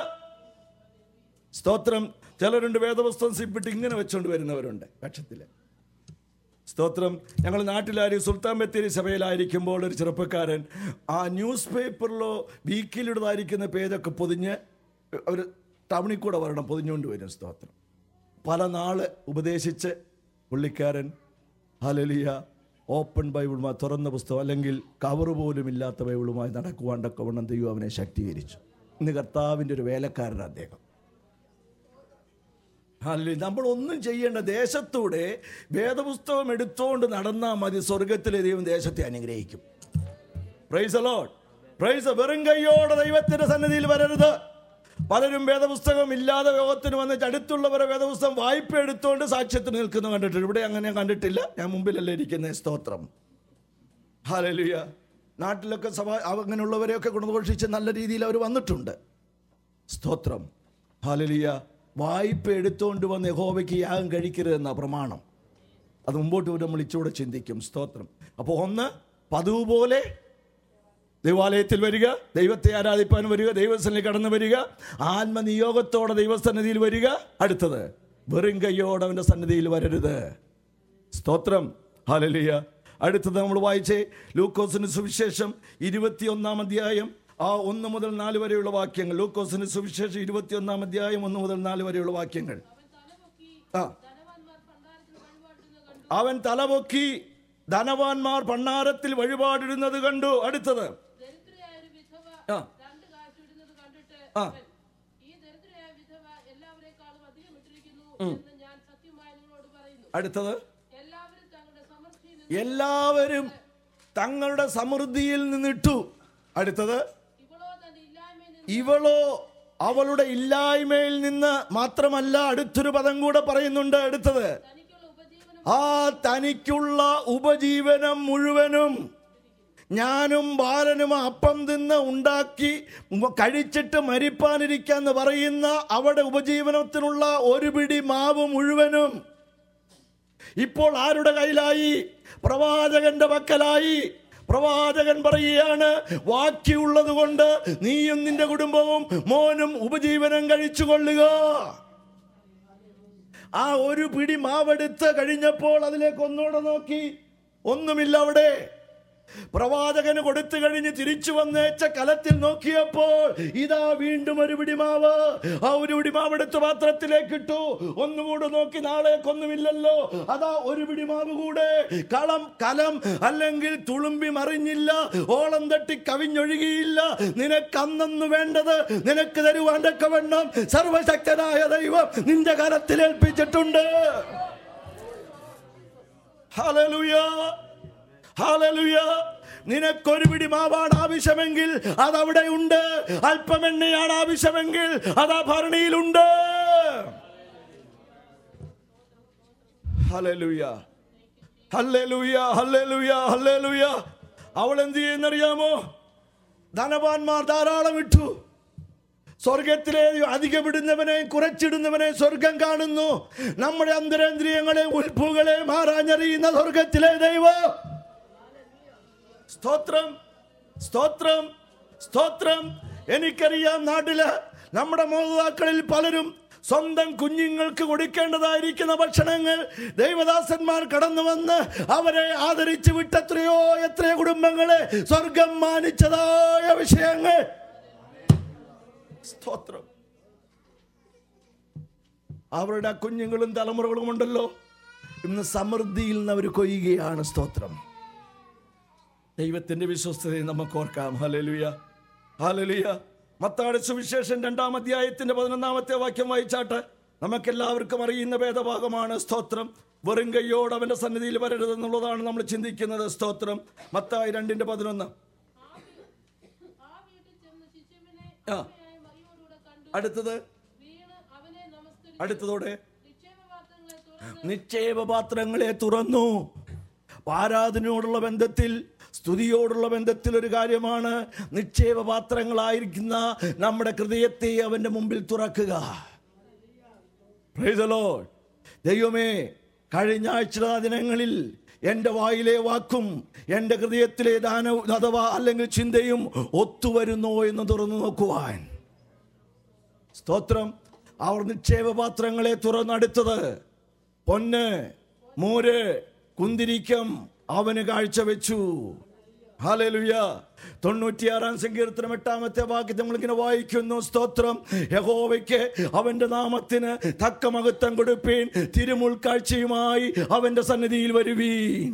സ്തോത്രം. ചിലരുണ്ട് വേദപുസ്തകം സിപ്പിട്ട് ഇങ്ങനെ വെച്ചുകൊണ്ട് വരുന്നവരുണ്ട് കക്ഷത്തിൽ. സ്തോത്രം. ഞങ്ങൾ നാട്ടിലായി സുൽത്താൻ ബത്തേരി സഭയിലായിരിക്കുമ്പോൾ ഒരു ചെറുപ്പക്കാരൻ ആ ന്യൂസ് പേപ്പറിലോ വീക്കിലിടുന്നതായിരിക്കുന്ന പേജൊക്കെ പൊതിഞ്ഞ് അവർ ടൗണിൽ കൂടെ വരണം, പൊതിഞ്ഞുകൊണ്ട് വരും. സ്തോത്രം. പല നാള് ഉപദേശിച്ച് പുള്ളിക്കാരൻ ഹല്ലേലൂയ ഓപ്പൺ ബൈബിളുമായി, തുറന്ന പുസ്തകം അല്ലെങ്കിൽ കവറ് പോലും ഇല്ലാത്ത ബൈബിളുമായി നടക്കുവാണ്ടൊക്കെ വണ്ണം ദൈവം അവനെ ശക്തീകരിച്ചു. ഇന്ന് കർത്താവിൻ്റെ ഒരു വേലക്കാരൻ അദ്ദേഹം. ഹല്ലേലൂയ. നമ്മളൊന്നും ചെയ്യേണ്ട, ദേശത്തൂടെ വേദപുസ്തകം എടുത്തുകൊണ്ട് നടന്നാൽ മതി, സ്വർഗത്തിലെ ദൈവം ദേശത്തെ അനുഗ്രഹിക്കും. Praise the lord, praise. വെറും കൈയോടെ ദൈവത്തിന്റെ സന്നിധിയിൽ വരരുത്. പലരും വേദപുസ്തകം ഇല്ലാതെ യോഗത്തിന് വന്നിട്ട് അടുത്തുള്ളവരെ വേദപുസ്തകം വായ്പ എടുത്തുകൊണ്ട് സാക്ഷ്യത്തിന് നിൽക്കുന്ന കണ്ടിട്ടുണ്ട്. ഇവിടെ അങ്ങനെ കണ്ടിട്ടില്ല, ഞാൻ മുമ്പിലല്ലേ ഇരിക്കുന്നത്. സ്തോത്രം. ഹല്ലേലൂയ. നാട്ടിലൊക്കെ സഭ അങ്ങനെയുള്ളവരെയൊക്കെ ഗുണഘോഷിച്ച് നല്ല രീതിയിൽ അവർ വന്നിട്ടുണ്ട്. സ്തോത്രം. ഹല്ലേലൂയ. വായ്പ എടുത്തുകൊണ്ട് വന്ന് യഹോവയ്ക്ക് യാഗം കഴിക്കരുതെന്ന പ്രമാണം. അത് മുമ്പോട്ട് നമ്മൾ ഇച്ചൂടെ ചിന്തിക്കും. സ്തോത്രം. അപ്പോൾ 1 പതിവ് പോലെ ദൈവാലയത്തിൽ വരിക, ദൈവത്തെ ആരാധിപ്പാൻ വരിക, ദൈവസന്നിധിയിൽ കടന്നു വരിക, ആത്മനിയോഗത്തോടെ ദൈവസന്നിധിയിൽ വരിക. അടുത്തത്, വെറും കയ്യോടെ അവൻ്റെ സന്നിധിയിൽ വരരുത്. സ്തോത്രം, ഹല്ലേലൂയ. അടുത്തത് നമ്മൾ വായിച്ചേ, ലൂക്കോസിന് സുവിശേഷം 21-ാം അധ്യായം 1 മുതൽ 4 വരെയുള്ള വാക്യങ്ങൾ. ലൂക്കോസിന് സുവിശേഷം 21-ാം അധ്യായം 1 മുതൽ 4 വരെയുള്ള വാക്യങ്ങൾ. അവൻ തലപൊക്കി ധനവാന്മാർ ഭണ്ഡാരത്തിൽ വഴിപാടിടുന്നത് കണ്ടു. അടുത്തത്, അടുത്തത്, എല്ലാവരും തങ്ങളുടെ സമൃദ്ധിയിൽ നിന്നിട്ടു. അടുത്തത്, ഇവളോ അവളുടെ ഇല്ലായ്മയിൽ നിന്ന് മാത്രമല്ല, അടുത്തൊരു പദം കൂടെ പറയുന്നുണ്ട്. അടുത്തത്, തനിക്കുള്ള ഉപജീവനം മുഴുവനും ഞാനും ബാലനും അപ്പം തിന്ന് ഉണ്ടാക്കി കഴിച്ചിട്ട് മരിപ്പാനിരിക്കാന്ന് പറയുന്ന അവിടെ ഉപജീവനത്തിനുള്ള ഒരു പിടി മാവ് മുഴുവനും ഇപ്പോൾ ആരുടെ കയ്യിലായി? പ്രവാചകന്റെ പക്കലായി. പ്രവാചകൻ പറയുകയാണ്, ബാക്കിയുള്ളത് കൊണ്ട് നീയും നിന്റെ കുടുംബവും മോനും ഉപജീവനം കഴിച്ചു കൊള്ളുക. ആ ഒരു പിടി മാവെടുത്ത് കഴിഞ്ഞപ്പോൾ അതിലേക്ക് ഒന്നുകൂടെ നോക്കി, ഒന്നുമില്ല അവിടെ. പ്രവാചകന് കൊടുത്തു കഴിഞ്ഞ് തിരിച്ചു വന്നേച്ച കലത്തിൽ നോക്കിയപ്പോൾ ഇതാ വീണ്ടും ഒരു പിടി മാവ്. ആ ഒരു പിടി മാവെടുത്ത് പാത്രത്തിലേക്ക് ഇട്ടു. ഒന്നുകൂടെ നോക്കി, നാളേക്കൊന്നുമില്ലല്ലോ, അതാ ഒരു പിടി മാവ് കൂടെ. കലം അല്ലെങ്കിൽ തുളുമ്പി മറിഞ്ഞില്ല, ഓളം തട്ടി കവിഞ്ഞൊഴുകിയില്ല. നിനക്ക് അന്നു വേണ്ടത് നിനക്ക് തരുവാൻ തക്കവണ്ണം സർവശക്തനായ ദൈവം നിന്റെ കരത്തിൽ ഏൽപ്പിച്ചിട്ടുണ്ട്. Hallelujah, hallelujah. നിനക്കൊരു പിടി മാവാണ് ആവശ്യമെങ്കിൽ അതവിടെ ഉണ്ട്. അല്പം എണ്ണയാണ് ആവശ്യമെങ്കിൽ അത് ആ ഭരണിയിലുണ്ട്. ഹല്ലേലൂയ, ഹല്ലേലൂയ, ഹല്ലേലൂയ, ഹല്ലേലൂയ. അവൾ എന്ത് ചെയ്യുന്നറിയാമോ? ധനവാന്മാർ ധാരാളം ഇട്ടു. സ്വർഗത്തിലെ അധികമിടുന്നവനെ കുറച്ചിടുന്നവനെ സ്വർഗം കാണുന്നു. നമ്മുടെ അന്തരേന്ദ്രിയങ്ങളെ ഉൽപ്പുകളെ മാറാഞ്ഞറിയുന്ന സ്വർഗത്തിലെ ദൈവം. സ്തോത്രം, സ്തോത്രം, സ്തോത്രം. എനിക്കറിയാം, നാട്ടില് നമ്മുടെ മാതാക്കളിൽ പലരും സ്വന്തം കുഞ്ഞുങ്ങൾക്ക് കൊടുക്കേണ്ടതായിരിക്കുന്ന ഭക്ഷണങ്ങൾ ദൈവദാസന്മാർ കടന്നു വന്ന് അവരെ ആദരിച്ചു വിട്ടെത്രയോ കുടുംബങ്ങളെ സ്വർഗം മാനിച്ചതായ വിഷയങ്ങൾ. സ്തോത്രം. അവരുടെ കുഞ്ഞുങ്ങളും തലമുറകളും ഉണ്ടല്ലോ, ഇന്ന് സമൃദ്ധിയിൽ നിന്ന് അവർ കൊയ്യുകയാണ്. സ്തോത്രം. ദൈവത്തിന്റെ വിശ്വസ്തതയെ നമുക്ക് ഓർക്കാം. ഹല്ലേലൂയ, ഹല്ലേലൂയ. മത്തായിയുടെ സുവിശേഷം 2-ാം അധ്യായത്തിന്റെ 11-ാമത്തെ വാക്യം വായിച്ചാട്ട് നമുക്കെല്ലാവർക്കും അറിയുന്ന വേദഭാഗമാണ്. സ്തോത്രം. വെറും കയ്യോട് അവന്റെ സന്നിധിയിൽ വരരുതെന്നുള്ളതാണ് നമ്മൾ ചിന്തിക്കുന്നത്. സ്തോത്രം. മത്തായി 2:11. അടുത്തത്, അടുത്തതോടെ നിക്ഷേപപാത്രങ്ങളെ തുറന്നു. ആരാധനയോടുള്ള ബന്ധത്തിൽ, സ്തുതിയോടുള്ള ബന്ധത്തിൽ ഒരു കാര്യമാണ് നിക്ഷേപപാത്രങ്ങളായിരിക്കുന്ന നമ്മുടെ ഹൃദയത്തെ അവന്റെ മുമ്പിൽ തുറക്കുക. Praise the lord. ദൈവമേ, കഴിഞ്ഞ ആഴ്ച ദിനങ്ങളിൽ എൻ്റെ വായിലെ വാക്കും എൻ്റെ ഹൃദയത്തിലെ ദാനവും അഥവാ അല്ലെങ്കിൽ ചിന്തയും ഒത്തുവരുന്നോ എന്ന് തുറന്നു നോക്കുവാൻ. സ്തോത്രം. അവർ നിക്ഷേപപാത്രങ്ങളെ തുറന്നടുത്തത് പൊന്ന്, മൂര്, കുന്തിരിക്കം അവന് കാഴ്ചവെച്ചു. ഹല്ലേലൂയ. 96-ാം സങ്കീർത്തനം 8-ാമത്തെ വാക്യം നമ്മളിങ്ങനെ വായിക്കുന്നു. സ്തോത്രം. യഹോവയ്ക്ക് അവന്റെ നാമത്തിന് തക്ക മഹത്വം കൊടുപ്പീൻ, തിരുമുൾക്കാഴ്ചയുമായി അവന്റെ സന്നിധിയിൽ വരുവീൻ.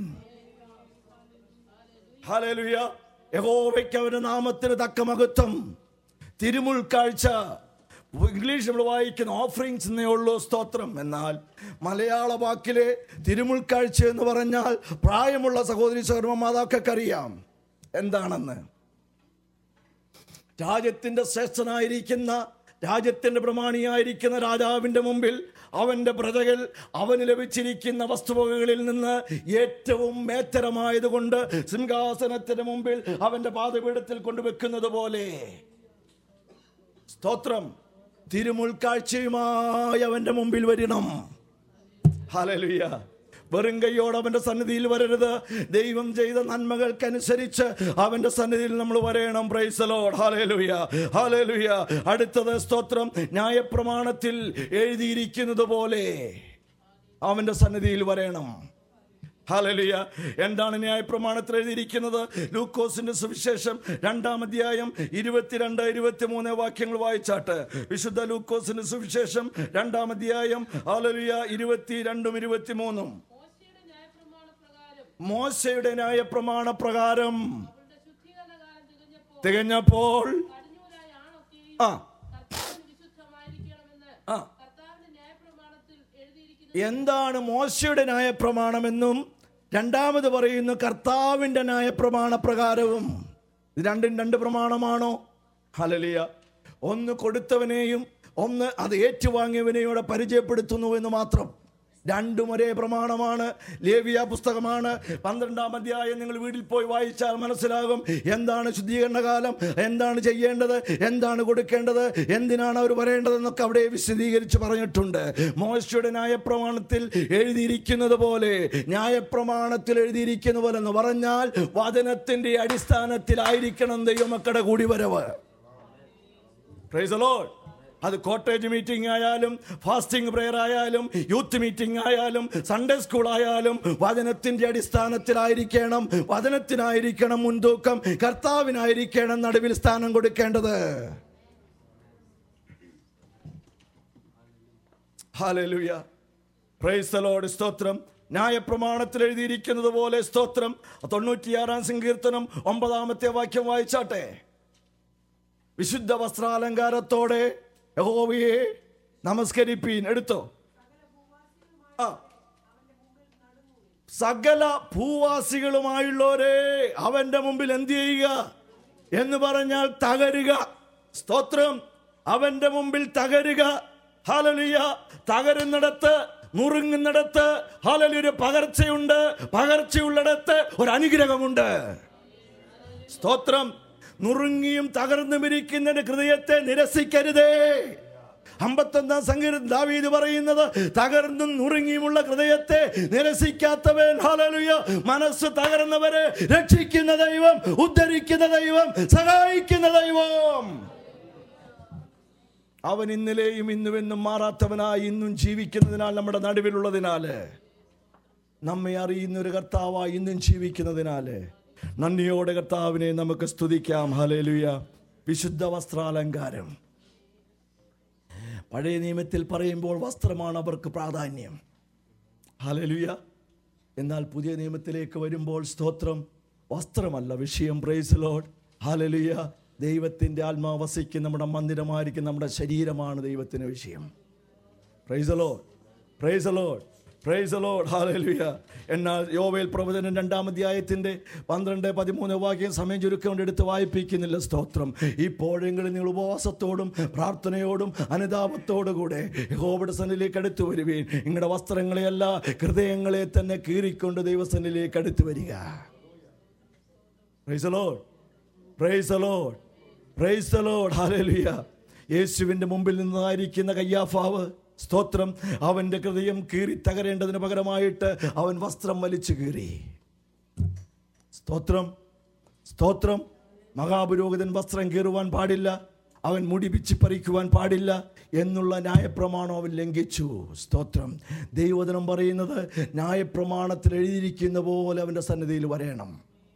ഹല്ലേലൂയ. യഹോവയ്ക്ക് അവന്റെ നാമത്തിന് തക്ക മഹത്വം, തിരുമുൾക്കാഴ്ച. ഇംഗ്ലീഷ് നമ്മൾ വായിക്കുന്ന ഓഫറിങ്സ് എന്നേ ഉള്ളൂ. സ്തോത്രം. എന്നാൽ മലയാള വാക്കിലെ തിരുമുൾക്കാഴ്ച എന്ന് പറഞ്ഞാൽ പ്രായമുള്ള സഹോദരി സഹോദരന്മാർക്കൊക്കെ അറിയാം എന്താണെന്ന്. രാജ്യത്തിന്റെ ശ്രേഷ്ഠനായിരിക്കുന്ന, രാജ്യത്തിന്റെ പ്രമാണിയായിരിക്കുന്ന രാജാവിന്റെ മുമ്പിൽ അവന്റെ പ്രജകൾ അവന് ലഭിച്ചിരിക്കുന്ന വസ്തുവകകളിൽ നിന്ന് ഏറ്റവും മേത്തരമായതുകൊണ്ട് സിംഹാസനത്തിന് മുമ്പിൽ അവന്റെ പാദപീഠത്തിൽ കൊണ്ടുവെക്കുന്നത് പോലെ, സ്തോത്രം, തിരുമുൾക്കാഴ്ചയുമായി അവന്റെ മുമ്പിൽ വരണം. ഹല്ലേലൂയ. വെറും കൈയോട് അവൻ്റെ സന്നിധിയിൽ വരരുത്. ദൈവം ചെയ്ത നന്മകൾക്കനുസരിച്ച് അവൻ്റെ സന്നിധിയിൽ നമ്മൾ വരയണം. Praise the lord. ഹല്ലേലൂയ, ഹല്ലേലൂയ. അടുത്തത് സ്തോത്രം, ന്യായപ്രമാണത്തിൽ എഴുതിയിരിക്കുന്നത് പോലെ അവൻ്റെ സന്നിധിയിൽ വരയണം. ഹല്ലേലൂയ. എന്താണ് ന്യായപ്രമാണത്തിൽ എഴുതിയിരിക്കുന്നത്? ലൂക്കോസിന്റെ സുവിശേഷം 2-ാം അധ്യായം 22-23 വാക്യങ്ങൾ വായിച്ചാട്ട്. വിശുദ്ധ ലൂക്കോസിന്റെ സുവിശേഷം 2-ാം അധ്യായം ഹല്ലേലൂയ 22-23. മോശയുടെ ന്യായപ്രമാണ പ്രകാരം തികഞ്ഞപ്പോൾ എന്താണ് മോശയുടെ ന്യായപ്രമാണമെന്നും രണ്ടാമത് പറയുന്നു കർത്താവിൻ്റെ ന്യായപ്രമാണ പ്രകാരവും. ഇത് രണ്ടും രണ്ട് പ്രമാണമാണോ? ഹല്ലേലൂയ. ഒന്ന് കൊടുത്തവനെയും ഒന്ന് അത് ഏറ്റുവാങ്ങിയവനെയും ഇവിടെ പരിചയപ്പെടുത്തുന്നു എന്ന് മാത്രം. രണ്ടും ഒരേ പ്രമാണമാണ്. ലേവ്യ പുസ്തകമാണ്. 12-ാം അധ്യായം നിങ്ങൾ വീട്ടിൽ പോയി വായിച്ചാൽ മനസ്സിലാകും എന്താണ് ശുദ്ധീകരണ കാലം, എന്താണ് ചെയ്യേണ്ടത്, എന്താണ് കൊടുക്കേണ്ടത്, എന്തിനാണ് അവർ വരേണ്ടതെന്നൊക്കെ അവിടെ വിശദീകരിച്ച് പറഞ്ഞിട്ടുണ്ട്. മോശയുടെ ന്യായപ്രമാണത്തിൽ എഴുതിയിരിക്കുന്നത് പോലെ, ന്യായപ്രമാണത്തിൽ എഴുതിയിരിക്കുന്ന പോലെ എന്ന് പറഞ്ഞാൽ വചനത്തിന്റെ അടിസ്ഥാനത്തിലായിരിക്കണം ദൈവമക്കളുടെ കൂടി വരവ്. Praise the lord. അത് കോട്ടേജ് മീറ്റിംഗ് ആയാലും, ഫാസ്റ്റിംഗ് പ്രെയർ ആയാലും, യൂത്ത് മീറ്റിംഗ് ആയാലും, സൺഡേ സ്കൂൾ ആയാലും വചനത്തിന്റെ അടിസ്ഥാനത്തിലായിരിക്കണം. വചനത്തിനായിരിക്കണം മുൻതൂക്കം, കർത്താവിനായിരിക്കണം നടുവിൽ സ്ഥാനം കൊടുക്കേണ്ടത്. ഹല്ലേലൂയ, പ്രൈസ് ദി ലോർഡ്. സ്തോത്രം. ന്യായപ്രമാണത്തിൽ എഴുതിയിരിക്കുന്നത് പോലെ സ്തോത്രം. 96-ാം സങ്കീർത്തനം 9-ാമത്തെ വാക്യം വായിച്ചാട്ടെ. വിശുദ്ധ വസ്ത്രാലങ്കാരത്തോടെ യഹോവയെ നമസ്കരിപ്പീൻ. എടുത്തോ. സകല ഭൂവാസികളുമായുള്ളവരെ അവന്റെ മുമ്പിൽ എന്ത് ചെയ്യുക എന്ന് പറഞ്ഞാൽ തകരുക. സ്തോത്രം. അവന്റെ മുമ്പിൽ തകരുക. ഹല്ലേലൂയ. തകരുന്നിടത്ത്, നുറുങ്ങുന്നിടത്ത് ഹല്ലേലൂയ ഒരു പകർച്ചയുണ്ട്. പകർച്ചയുള്ളിടത്ത് ഒരു അനുഗ്രഹമുണ്ട്. സ്തോത്രം. നുറുങ്ങിയും തകർന്നുമിരിക്കുന്ന ഹൃദയത്തെ നിരസിക്കരുതേ. 51-ാം സങ്കീർത്തനം ദാവീദ് പറയുന്നത് തകർന്നും നുറുങ്ങിയുമുള്ള ഹൃദയത്തെ നിരസിക്കാത്തവൻ. ഹല്ലേലൂയ. മനസ്സ് തകർന്നവരെ രക്ഷിക്കുന്ന ദൈവം, ഉദ്ധരിക്കുന്ന ദൈവം, സഹായിക്കുന്ന ദൈവം. അവൻ ഇന്നലെയും ഇന്നുമെന്നും മാറാത്തവനായി ഇന്നും ജീവിക്കുന്നതിനാൽ, നമ്മുടെ നടുവിലുള്ളതിനാൽ, നമ്മെ അറിയുന്ന ഒരു കർത്താവായി ഇന്നും ജീവിക്കുന്നതിനാൽ നന്ദിയോടെ കർത്താവിനെ നമുക്ക് സ്തുതിക്കാം. ഹല്ലേലൂയ. വിശുദ്ധ വസ്ത്രാലങ്കാരം. പഴയ നിയമത്തിൽ പറയുമ്പോൾ വസ്ത്രമാണ് അവർക്ക് പ്രാധാന്യം. ഹല്ലേലൂയ. എന്നാൽ പുതിയ നിയമത്തിലേക്ക് വരുമ്പോൾ സ്തോത്രം, വസ്ത്രമല്ല വിഷയം. Praise the lord. ഹല്ലേലൂയ. ദൈവത്തിൻ്റെ ആത്മാവ് വസിക്കുന്ന നമ്മുടെ മന്ദിരമായിരിക്കും നമ്മുടെ ശരീരമാണ് ദൈവത്തിന് വിഷയം. Praise the lord. Praise the lord. Praise the lord. ഹല്ലേലൂയ. എന്നാൽ യോവേൽ പ്രവചനം 2-ാം അധ്യായത്തിന്റെ 12-13 വാക്യം സമയം ചുരുക്കം എടുത്ത് വായിപ്പിക്കുന്നില്ല. സ്തോത്രം. ഇപ്പോഴെങ്കിലും നിങ്ങൾ ഉപവാസത്തോടും പ്രാർത്ഥനയോടും അനുതാപത്തോടുകൂടെ യഹോവയുടെ സന്നിധിയിലേക്ക് അടുത്തു വരുവീൻ. നിങ്ങളുടെ വസ്ത്രങ്ങളെയല്ല ഹൃദയങ്ങളെ തന്നെ കീറിക്കൊണ്ട് ദൈവസന്നിധിയിലേക്ക് അടുത്തു വരിക. Praise the lord. Praise the lord. Praise the lord. ഹല്ലേലൂയ. യേശുവിൻ്റെ മുമ്പിൽ നിന്നായിരിക്കുന്ന കയ്യാഫാവ് സ്തോത്രം, അവൻ്റെ ഹൃദയം കീറി തകരേണ്ടതിന് പകരമായിട്ട് അവൻ വസ്ത്രം വലിച്ചു കീറി. സ്തോത്രം. സ്തോത്രം. മഹാപുരോഹിതൻ വസ്ത്രം കീറുവാൻ പാടില്ല, അവൻ മുടി പിച്ചി പറിക്കുവാൻ പാടില്ല എന്നുള്ള ന്യായപ്രമാണം അവൻ ലംഘിച്ചു. സ്തോത്രം. ദൈവവചനം പറയുന്നത് ന്യായപ്രമാണത്തിൽ എഴുതിയിരിക്കുന്ന പോലെ അവൻ്റെ സന്നിധിയിൽ വരേണം.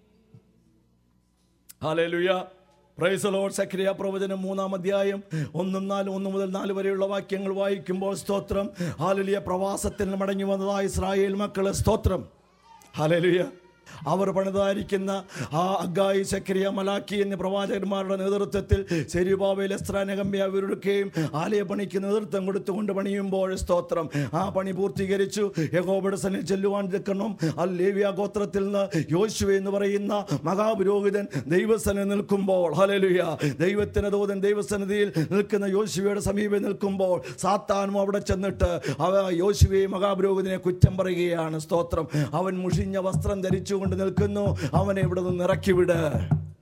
ഹല്ലേലൂയ. Praise the lord. സക്കറിയ പ്രവചനം 3-ാം അധ്യായം 1 മുതൽ 4 വരെയുള്ള വാക്യങ്ങൾ വായിക്കുമ്പോൾ സ്തോത്രം, ഹല്ലേലൂയ, പ്രവാസത്തിൽ മടങ്ങി വന്നതായ ഇസ്രായേൽ മക്കള് സ്തോത്രം, ഹല്ലേലൂയ, അവർ പണിതായിരിക്കുന്ന ആ അഗ്ഗായി, സക്കറിയ, മലാക്കി എന്നീ പ്രവാചകന്മാരുടെ നേതൃത്വത്തിൽ സെരുബ്ബാബേൽ, എസ്രാ, നെഹമ്യാ ഇവരൊക്കെയും ആലയപ്പണിക്ക് നേതൃത്വം കൊടുത്തുകൊണ്ട് പണിയുമ്പോൾ സ്തോത്രം, ആ പണി പൂർത്തീകരിച്ചു. യഹോവയുടെ സന്നിധിയിൽ ചെല്ലുവാൻ നിൽക്കണം. ലേവ്യ ഗോത്രത്തിൽ നിന്ന് യോശുവ എന്ന് പറയുന്ന മഹാപുരോഹിതൻ ദൈവസന്നിധിയിൽ നിൽക്കുമ്പോൾ, ഹല്ലേലൂയ, ദൈവത്തിന്റെ ദൂതൻ ദൈവസന്നിധിയിൽ നിൽക്കുന്ന യോശുവയുടെ സമീപം നിൽക്കുമ്പോൾ സാത്താനും അവിടെ ചെന്നിട്ട് യോശുവയെ മഹാപുരോഹിതനെ കുറ്റം പറയുകയാണ്. സ്തോത്രം. അവൻ മുഷിഞ്ഞ വസ്ത്രം ധരിച്ചു കൊണ്ട് നിൽക്കുന്നു, അവനെ ഇവിടെ നിന്ന് ഇറക്കിവിട്.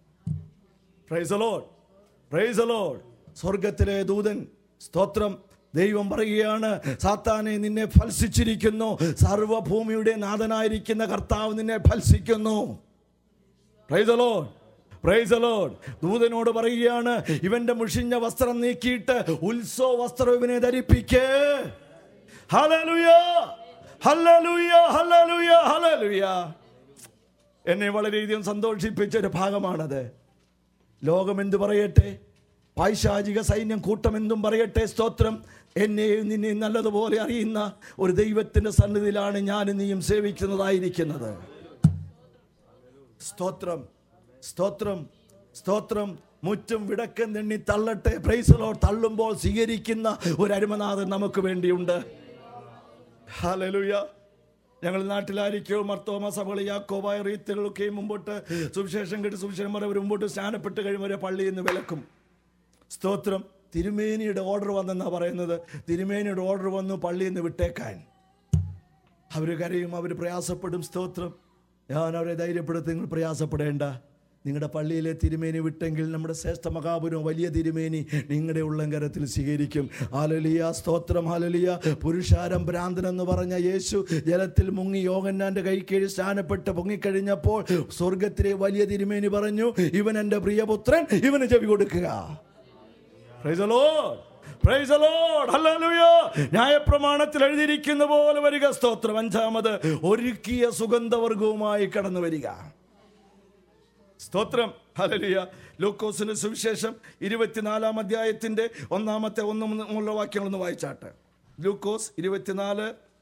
Praise the lord. Praise the lord. സ്വർഗത്തിലെ ദൂതൻ സ്തോത്രം ദൈവം പറയുകയാണ്, സാത്താനെ നിന്നെ ഫൽസിച്ചിരിക്കുന്നു, സർവ്വഭൂമിയുടെ നാഥനായിരിക്കുന്ന കർത്താവ് നിന്നെ ഫൽസിക്കുന്നു. Praise the lord, praise the lord. ദൂതനോട് പറയുകയാണ്, ഇവന്റെ മുഷിഞ്ഞ വസ്ത്രം നീക്കിയിട്ട് ഉത്സവ വസ്ത്രം ഇവനെ ധരിപ്പിക്കേ. ഹല്ലേലൂയ, ഹല്ലേലൂയ, ഹല്ലേലൂയ, ഹല്ലേലൂയ. എന്നെ വളരെയധികം സന്തോഷിപ്പിച്ച ഒരു ഭാഗമാണത്. ലോകം എന്തു പറയട്ടെ, പൈശാചിക സൈന്യം കൂട്ടം എന്തും പറയട്ടെ, സ്തോത്രം, എന്നെയും നിന്നെയും നല്ലതുപോലെ അറിയുന്ന ഒരു ദൈവത്തിന്റെ സന്നിധിയിലാണ് ഞാനും നീയും സേവിക്കുന്നതായിരിക്കുന്നത്. സ്തോത്രം, സ്തോത്രം, സ്തോത്രം. മുറ്റും വിടക്കം തെണ്ണി തള്ളട്ടെ. Praise the lord. തള്ളുമ്പോൾ സ്വീകരിക്കുന്ന ഒരു അരുമനാഥൻ നമുക്ക് വേണ്ടിയുണ്ട്. ഹല്ലേലൂയ. ഞങ്ങൾ നാട്ടിലായിരിക്കും മർത്തോമ സഭകൾ, യാക്കോബായ റീത്തുകളൊക്കെയും മുമ്പോട്ട് സുവിശേഷം കേട്ട് സുവിശേഷം അവർ മുമ്പോട്ട് സ്നാനപ്പെട്ട് കഴിയുമ്പോൾ പള്ളിയിൽ നിന്ന് വിലക്കും. സ്തോത്രം. തിരുമേനിയുടെ ഓർഡർ വന്നെന്നാണ് പറയുന്നത്. തിരുമേനിയുടെ ഓർഡർ വന്നു പള്ളിയിൽ നിന്ന് വിട്ടേക്കാൻ. അവർ കരയും, അവർ പ്രയാസപ്പെടും. സ്തോത്രം. ഞാൻ അവരെ ധൈര്യപ്പെടുത്തി, നിങ്ങൾ പ്രയാസപ്പെടേണ്ട. നിങ്ങളുടെ പള്ളിയിലെ തിരുമേനി വിട്ടെങ്കിൽ നമ്മുടെ ശ്രേഷ്ഠ മഹാപുരം വലിയ തിരുമേനി നിങ്ങളുടെ ഉള്ളങ്കരത്തിൽ സ്വീകരിക്കും. ഹല്ലേലൂയ, സ്തോത്രം, ഹല്ലേലൂയ. പുരുഷാരം ഭ്രാന്തൻ എന്ന് പറഞ്ഞ യേശു ജലത്തിൽ മുങ്ങി യോഹന്നാന്റെ കൈക്കീഴിൽ സ്നാനപ്പെട്ട് പൊങ്ങിക്കഴിഞ്ഞപ്പോൾ സ്വർഗത്തിലെ വലിയ തിരുമേനി പറഞ്ഞു, ഇവൻ എൻ്റെ പ്രിയപുത്രൻ, ഇവന് ചെവി കൊടുക്കുക. Praise the lord, praise the lord, ഹല്ലേലൂയ. ന്യായപ്രമാണത്തിൽ എഴുതിയിരിക്കുന്ന പോലെ വരിക. സ്തോത്രം. അഞ്ചാമത്, ഒരുക്കിയ സുഗന്ധവർഗവുമായി കടന്നു വരിക. സ്തോത്രം, ഹല്ലേലൂയ. ലൂക്കോസിന്റെ സുവിശേഷം 24-ാം അധ്യായത്തിന്റെ 1-ാമത്തെ വാക്യങ്ങളൊന്ന് വായിച്ചാട്ടെ. ലൂക്കോസ് 24.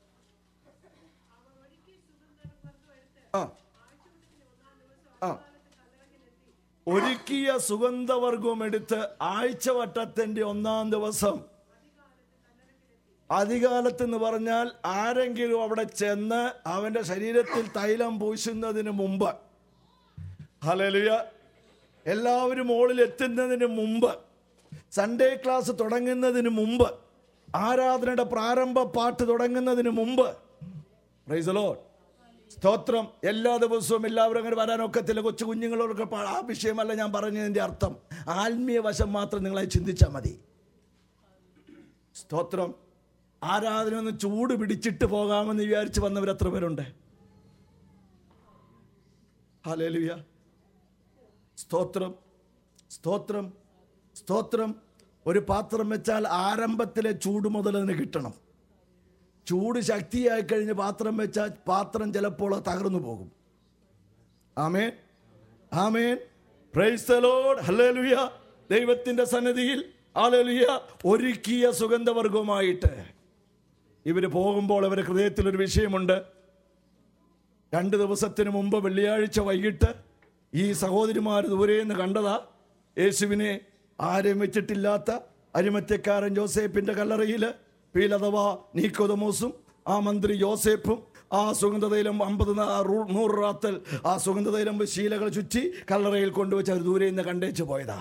ഒരുക്കിയ സുഗന്ധവർഗവും എടുത്ത് ആഴ്ചവട്ടത്തിന്റെ 1-ാം ദിവസം, അധികാലത്തെന്ന് പറഞ്ഞാൽ ആരെങ്കിലും അവിടെ ചെന്ന് അവന്റെ ശരീരത്തിൽ തൈലം പൂശുന്നതിന് മുമ്പ്, ഹല്ലേലൂയ, എല്ലാവരും മുകളിൽ എത്തുന്നതിന് മുമ്പ്, സൺഡേ ക്ലാസ് തുടങ്ങുന്നതിന് മുമ്പ്, ആരാധനയുടെ പ്രാരംഭ പാട്ട് തുടങ്ങുന്നതിന് മുമ്പ്, പ്രൈസ് ദി ലോർഡ്, സ്തോത്രം. എല്ലാ ദിവസവും എല്ലാവരും അങ്ങനെ വരാനൊക്കത്തില്ല. കൊച്ചു കുഞ്ഞുങ്ങളൊക്കെ ആ വിഷയമല്ല ഞാൻ പറഞ്ഞതിൻ്റെ അർത്ഥം. ആത്മീയ വശം മാത്രം നിങ്ങളായി ചിന്തിച്ചാൽ മതി. സ്തോത്രം. ആരാധന ഒന്ന് ചൂട് പിടിച്ചിട്ട് പോകാമെന്ന് വിചാരിച്ച് വന്നവർ എത്ര പേരുണ്ട്? ഹല്ലേലൂയ, സ്തോത്രം, സ്തോത്രം, സ്തോത്രം. ഒരു പാത്രം വെച്ചാൽ ആരംഭത്തിലെ ചൂട് മുതൽ അതിന് കിട്ടണം. ചൂട് ശക്തിയായി കഴിഞ്ഞ് പാത്രം വെച്ചാൽ പാത്രം ചിലപ്പോൾ തകർന്നു പോകും. ആമേൻ, ആമേൻ, പ്രൈസ് ദി ലോർഡ്, ഹല്ലേലൂയ. ദൈവത്തിന്റെ സന്നിധിയിൽ ഹല്ലേലൂയ ഒരുക്കിയ സുഗന്ധവർഗവുമായിട്ട് ഇവർ പോകുമ്പോൾ അവരുടെ ഹൃദയത്തിലൊരു വിഷയമുണ്ട്. 2 ദിവസത്തിന് മുമ്പ് വെള്ളിയാഴ്ച വൈകിട്ട് ഈ സഹോദരിമാർ ദൂരെ നിന്ന് കണ്ടതാ യേശുവിനെ ആരെയും വെച്ചിട്ടില്ലാത്ത അരിമത്യക്കാരൻ യോസേപ്പിന്റെ കല്ലറയിൽ പീൽ അഥവാ നീക്കോദമോസും ആ മന്ത്രി യോസേപ്പും ആ സുഗന്ധതൈലം 100 റാത്തൽ ആ സുഗന്ധതൈലം ശീലകൾ ചുറ്റി കല്ലറയിൽ കൊണ്ടുവച്ച് അവർ ദൂരെ നിന്ന് കണ്ടേച്ച് പോയതാ.